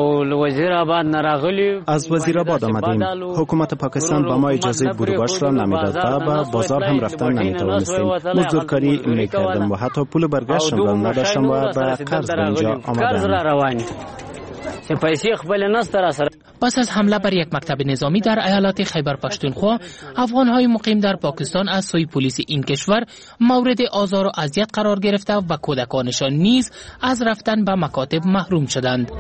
از وزیرآباد آمدیم. حکومت پاکستان به ما اجازه بروگشت را نمیداد و به بازار هم رفتن نمیتوانستیم. مزدورکاری میکردم و حتی پول برگشتم را نداشتم و به قرض به اینجا آمدم. پس از حمله بر یک مکتب نظامی در ایالت خیبر پختونخوا، افغان‌های مقیم در پاکستان از سوی پلیس این کشور مورد آزار و اذیت قرار گرفته و کودکانشان نیز از رفتن به مکاتب محروم شدند.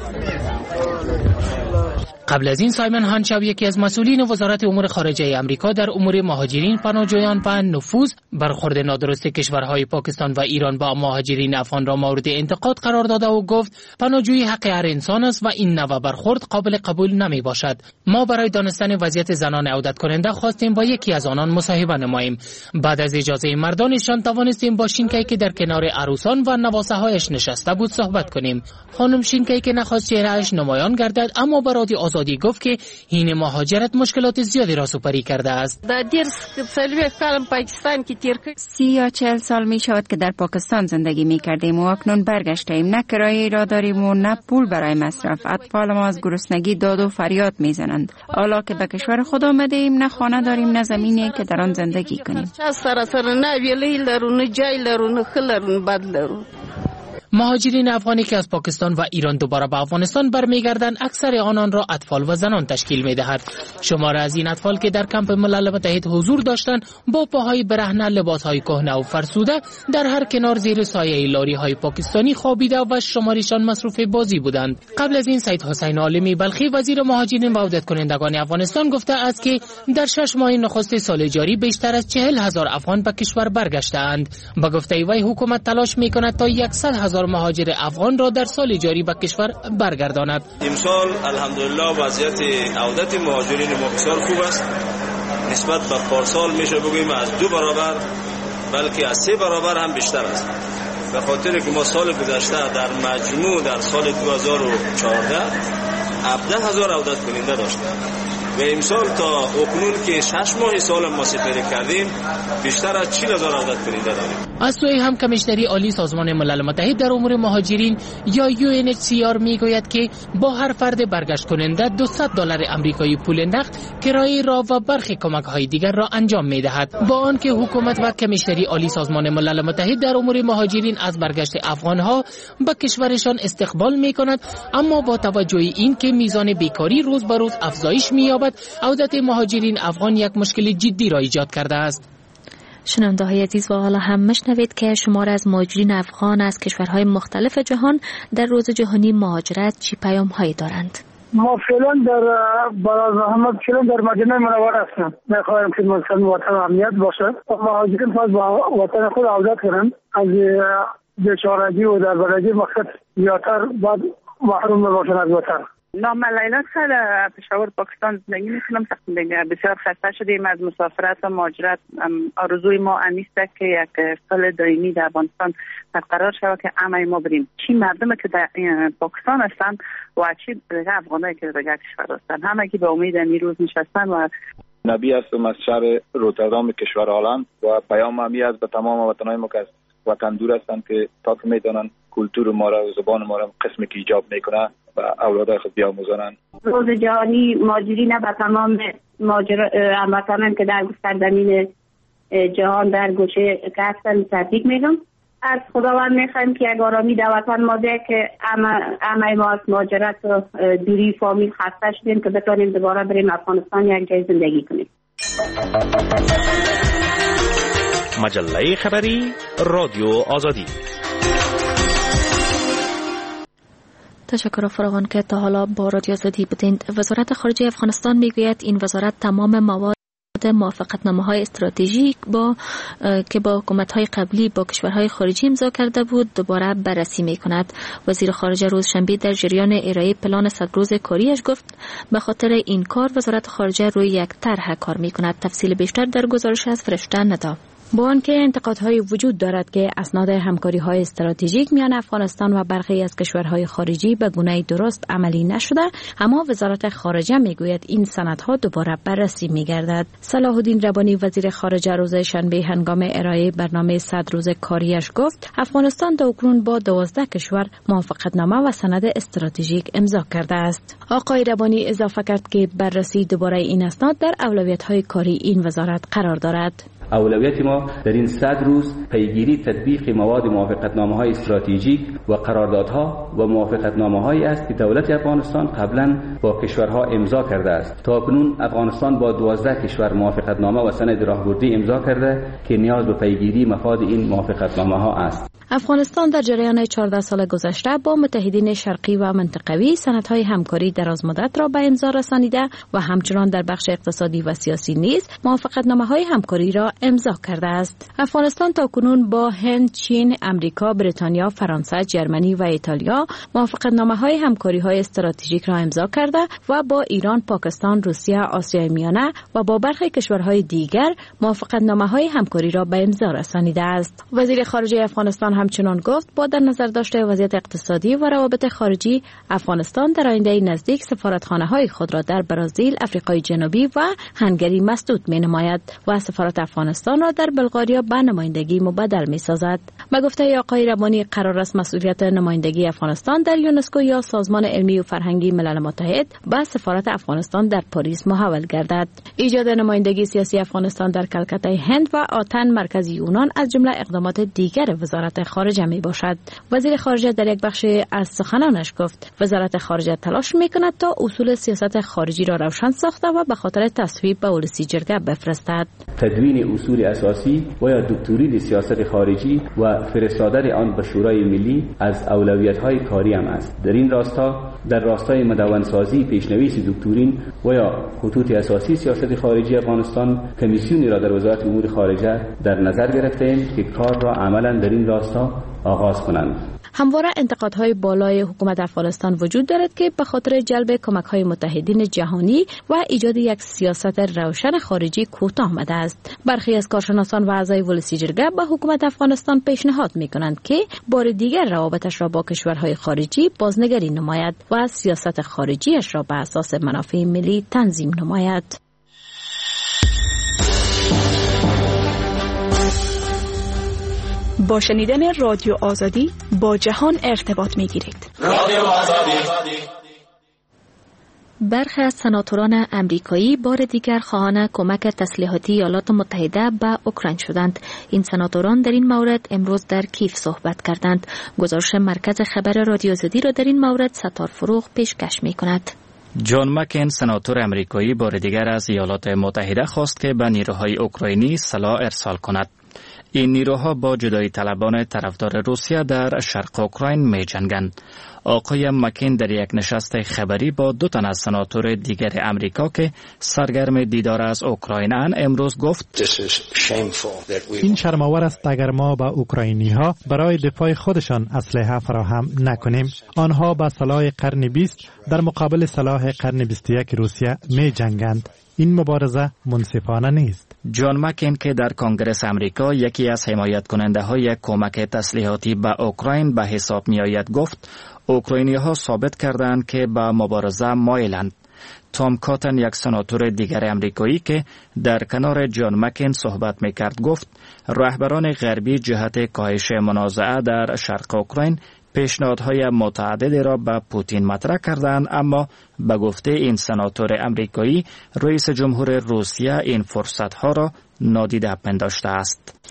قبل از این سایمن هانچاو یکی از مسئولین وزارت امور خارجه امریکا در امور مهاجرین پناهجویان و نفوذ برخورد نادرست کشورهای پاکستان و ایران با مهاجرین افغان را مورد انتقاد قرار داده و گفت پناهجویی حق هر انسان است و این نوع برخورد قابل قبول نمی باشد. ما برای دانستن وضعیت زنان عودت کننده خواستیم با یکی از آنان مصاحبه نماییم. بعد از اجازه مردانشان توانستیم با شینکی که در کنار عروسان و نواسه هایش نشسته بود صحبت کنیم. خانم شینکی که نخواست چهرهش نمایان گردد اما برای آزادی گفت که این مهاجرت مشکلات زیادی را سپری کرده است. سی یا چهل سال می شود که در پاکستان زندگی می کردیم و اکنون برگشتیم. نه کرایه را داریم و نه پول برای مصرف. اطفال ما از گرسنگی داد و فریاد می زنند. حالا که به کشور خود آمده ایم نه خانه داریم نه زمینی که در آن زندگی کنیم. مهاجرین افغانی که از پاکستان و ایران دوباره به افغانستان برمیگردند اکثر آنان را اطفال و زنان تشکیل می‌دهد. شماره از این اطفال که در کمپ ملل متحد حضور داشتند با پاهای برهنه، لباس‌های کهنه و فرسوده در هر کنار زیر سایه لاری‌های پاکستانی خوابیده و شمارشان مصروف بازی بودند. قبل از این سید حسین عالمی بلخی وزیر مهاجرین و عودت کنندگان افغانستان گفته است که در شش ماه نخست سال جاری بیشتر از چهل هزار افغان به کشور برگشته‌اند. با گفته وی حکومت تلاش می‌کند تا صد هزار مهاجر افغان را در سال جاری به کشور برگرداند. امسال الحمدلله وضعیت عودت مهاجرین ما بسیار خوب است. نسبت به پارسال میشه بگوییم از دو برابر بلکه از سه برابر هم بیشتر است. به خاطر که ما سال گذشته در مجموع در سال دو هزار و چهارده هفده هزار عودت کننده داشتیم و امسال تا اکنون که شش ماه سال ما سپری کردیم بیشتر از چهل هزار عودت کننده داریم. از سوی هم کمیشنری عالی سازمان ملل متحد در امور مهاجرین یا یو ان اچ سی آر میگوید که با هر فرد برگشت کننده دویست دلار آمریکایی پول نقد، کرایه راه و برخی کمک‌های دیگر را انجام می‌دهد. با آنکه حکومت و کمیشنری عالی سازمان ملل متحد در امور مهاجرین از برگشت افغان‌ها به کشورشان استقبال می‌کند، اما با توجه این که میزان بیکاری روز به روز افزایش می‌یابد، عودت مهاجرین افغان یک مشکل جدی را ایجاد کرده است. شنونده های عزیز و حالا هم مشنوید که شمار از مهاجرین افغان از کشورهای مختلف جهان در روز جهانی مهاجرت چی پیام هایی دارند. ما فعلا در برای زحمت فعلا در مدینه منوره هستیم. میخواهیم که مثلا وطن امنیت باشه و مهاجرین پس با وطن خود عودت کنند از بیچارگی و در برگی مقصد زیادتر بعد محروم باشند از وطن. نام لیلا سال پشاور پاکستان زندگی میکنم. بسیار خسته شدیم از مسافرت و مهاجرت. آرزوی ما انیست که یک سال دائمی در افغانستان برقرار شود که همه ما بریم. چی مردمی که در پاکستان هستند و چی دیگه افغانایی که در کشور هستند، همه که به امید این روز نشستن. و نبی هستم از شهر روتردام کشور هلند و پیام همی است به تمام وطنهای ما که وطن دور هستند که تا که میدانند کلتور ما را و زبان ما را قسمی که ایجاب میکنه و اولادای خود بیاموزانند. روز جهانی مهاجرین و تمام هموطنان که در سرزمین جهان در گوشه که هستن تبریک میگم. از خداوند میخوایم که یک آرامی در وطن ما ده که همه ما از مهاجرت و دوری فامیل خسته شدیم که بتونیم دوباره بریم افغانستان یک جای زندگی کنیم. مجله خبری رادیو آزادی. تشکر فراوان که تا حالا با رادیو آزادی بودید. وزارت خارجه افغانستان میگوید این وزارت تمام مواد موافقتنامه‌های استراتژیک با که با حکومت‌های قبلی با کشورهای خارجی امضا کرده بود دوباره بررسی می‌کند. وزیر خارجه روز شنبه در جریان ارائه پلان صد روز کاریش گفت به خاطر این کار وزارت خارجه روی یک طرح کار می‌کند. تفصیل بیشتر در گزارش از فرشته ندا. با آنکه انتقادهای وجود دارد که اسناد همکاری‌های استراتژیک میان افغانستان و برخی از کشورهای خارجی به گونه درست عملی نشده، اما وزارت خارجه میگوید این سندها دوباره بررسی میگردد. صلاح الدین ربانی وزیر خارجه روز شنبه هنگام ارائه برنامه صد روز کاریش گفت افغانستان تا اکنون با دوازده کشور موافقتنامه و سند استراتژیک امضا کرده است. آقای ربانی اضافه کرد که بررسی دوباره این اسناد در اولویت‌های کاری این وزارت قرار دارد. اولویت ما در این صد روز پیگیری تطبیق مواد موافقتنامه‌های استراتژیک و قراردادها و موافقتنامه‌هایی است که دولت افغانستان قبلا با کشورها امضا کرده است. تا کنون افغانستان با دوازده کشور موافقتنامه و سند راهبردی امضا کرده که نیاز به پیگیری مفاد این موافقتنامه‌ها است. افغانستان در جریان چهارده سال گذشته با متحدین شرقی و منطقوی سندهای همکاری درازمدت را به امضا رسانیده و همچنان در بخش اقتصادی و سیاسی نیز موافقتنامه‌های همکاری را امضا کرده است. افغانستان تاکنون با هند، چین، امریکا، بریتانیا، فرانسه، جرمنی و ایتالیا موافقتنامه‌های همکاری‌های استراتژیک را امضا کرده و با ایران، پاکستان، روسیه، آسیای میانه و با برخی کشورهای دیگر موافقتنامه‌های همکاری را به امضا رسانیده است. وزیر خارجه افغانستان همچنان گفت با در نظر داشته وضعیت اقتصادی و روابط خارجی افغانستان در آینده نزدیک سفارتخانه‌های خود را در برزیل، آفریقای جنوبی و هنگری مسدود می‌نماید و سفارت افغانستان را در بلغاریا به نمایندگی مبدل می‌سازد. به گفته آقای ربانی قرار است مسئولیت نمایندگی افغانستان در یونسکو یا سازمان علمی و فرهنگی ملل متحد به سفارت افغانستان در پاریس محول گردد. ایجاد نمایندگی سیاسی افغانستان در کلکته هند و آتن مرکز یونان از جمله اقدامات دیگر وزارت خارجه می باشد. وزیر خارجه در یک بخش از سخنانش گفت وزارت خارجه تلاش می کند تا اصول سیاست خارجی را روشن ساخته و به خاطر تصویب به اولسی جرگه بفرستد. تدوین اصول اساسی و یا دکتری سیاست خارجی و فرستادن آن به شورای ملی از اولویت‌های کاری هم است. در این راستا در راستای مدونسازی پیشنویس دکترین و یا خطوط اساسی سیاست خارجی افغانستان کمیسیونی را در وزارت امور خارجه در نظر گرفته‌ایم که کار را عملاً در این راستا آغاز کنند. همواره انتقادهای بالای حکومت افغانستان وجود دارد که به خاطر جلب کمک‌های متحدین جهانی و ایجاد یک سیاست روشن خارجی کوتاه آمده است. برخی از کارشناسان و اعضای ولسی جرگه به حکومت افغانستان پیشنهاد می‌کنند که بار دیگر روابطش را با کشورهای خارجی بازنگری نماید و سیاست خارجیش را به اساس منافع ملی تنظیم نماید. با شنیدن رادیو آزادی با جهان ارتباط می‌گیرید. رادیو آزادی. برخی از سناتوران امریکایی بار دیگر خواهان کمک تسلیحاتی ایالات متحده به اوکراین شدند. این سناتوران در این مورد امروز در کیف صحبت کردند. گزارش مرکز خبر رادیو آزادی را در این مورد ستار فروغ پیشکش می‌کند. جان مکین سناتور امریکایی بار دیگر از ایالات متحده خواست که به نیروهای اوکراینی سلاح ارسال کند. این نیروها با جدایی طلبان طرفدار روسیه در شرق اوکراین می جنگند. آقای مکین در یک نشست خبری با دو تن از سناتور دیگر امریکا که سرگرم دیدار از اوکراینند امروز گفت این شرم‌آور است اگر ما با اوکراینی ها برای دفاع خودشان اسلحه فراهم نکنیم. آنها با سلاح قرن بیست در مقابل سلاح قرن بیست و یک روسیه می جنگند. این مبارزه منصفانه نیست. جان مکین که در کنگره امریکا یکی از حمایت کننده های کمک تسلیحاتی به اوکراین به حساب می آید گفت اوکراینی ها ثابت کردند که به مبارزه مایلند. تام کاتن، یک سناتور دیگر امریکایی که در کنار جان مکین صحبت میکرد، گفت رهبران غربی جهت کاهش منازعه در شرق اوکراین پیشنهادهای متعددی را به پوتین مطرح کردند، اما به گفته این سناتور امریکایی رئیس جمهور روسیه این فرصتها را نادیده پنداشته است.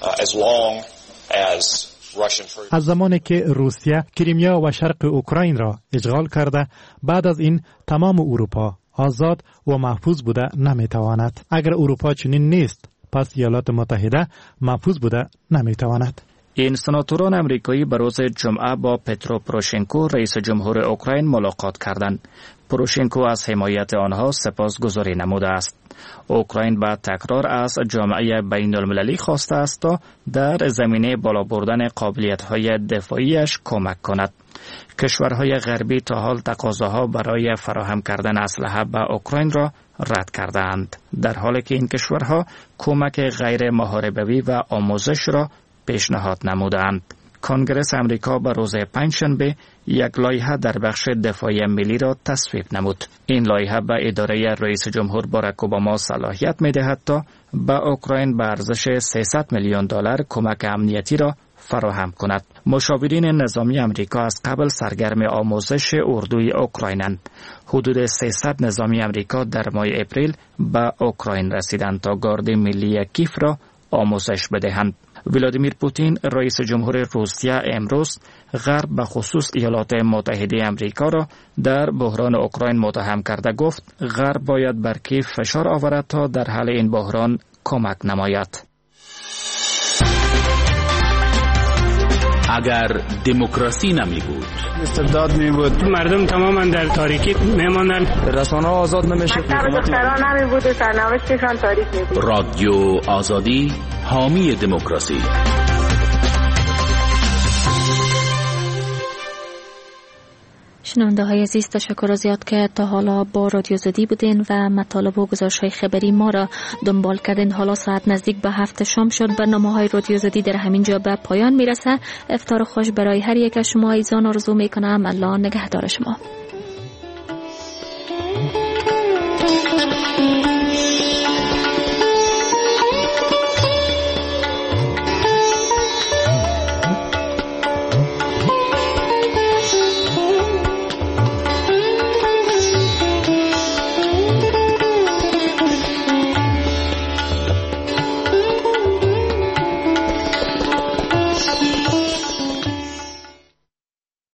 از زمانی که روسیه کریمیا و شرق اوکراین را اشغال کرده، بعد از این تمام اروپا آزاد و محفوظ بوده نمیتواند. اگر اروپا چنین نیست، پس ایالات متحده محفوظ بوده نمیتواند. این سناتوران امریکایی به روز جمعه با پترو پروشنکو رئیس جمهور اوکراین ملاقات کردند. پروشنکو از حمایت آنها سپاسگزاری نموده است. اوکراین با تکرار از جامعه بین المللی خواسته است تا در زمینه بالا بردن قابلیت‌های دفاعیش کمک کند. کشورهای غربی تا حال تقاضاها برای فراهم کردن اسلحه به اوکراین را رد کردند، در حالی که این کشورها کمک غیر محاربوی و آموزش را پیشنهاد نمودند. کنگره امریکا به روز پنجشنبه یک لایحه در بخش دفاعی ملی را تصویب نمود. این لایحه به اداره رئیس جمهور باراک اوباما صلاحیت می‌دهد تا به اوکراین به ارزش سیصد میلیون دلار کمک امنیتی را فراهم کند. مشاورین نظامی امریکا از قبل سرگرم آموزش اردوی اوکراینند. حدود سیصد نظامی امریکا در ماه اپریل به اوکراین رسیدند تا گارد ملی کیف را آموزش بدهند. ولادیمیر پوتین رئیس جمهور روسیه امروز غرب به خصوص ایالات متحده امریکا را در بحران اوکراین متهم کرده، گفت غرب باید بر کیف فشار آورد تا در حل این بحران کمک نماید. اگر دموکراسی نمی بود، استبداد می بود، مردم تماما در تاریکی میماندن، رسانه‌ها آزاد نمیشه، دختران نمی بود و سرنوشتشان تاریک می بود. رادیو آزادی حامی دموکراسی. شنونده های عزیز، تشکر از یاد که تا حالا با رادیو آزادی بودین و مطالب و گزارش های خبری ما را دنبال کردین. حالا ساعت نزدیک به هفت شام شد. برنامه های رادیو آزادی در همین جا به پایان میرسه. افطار خوش برای هر یک از شما عزیزان آرزو میکنم. الله نگهدار شما.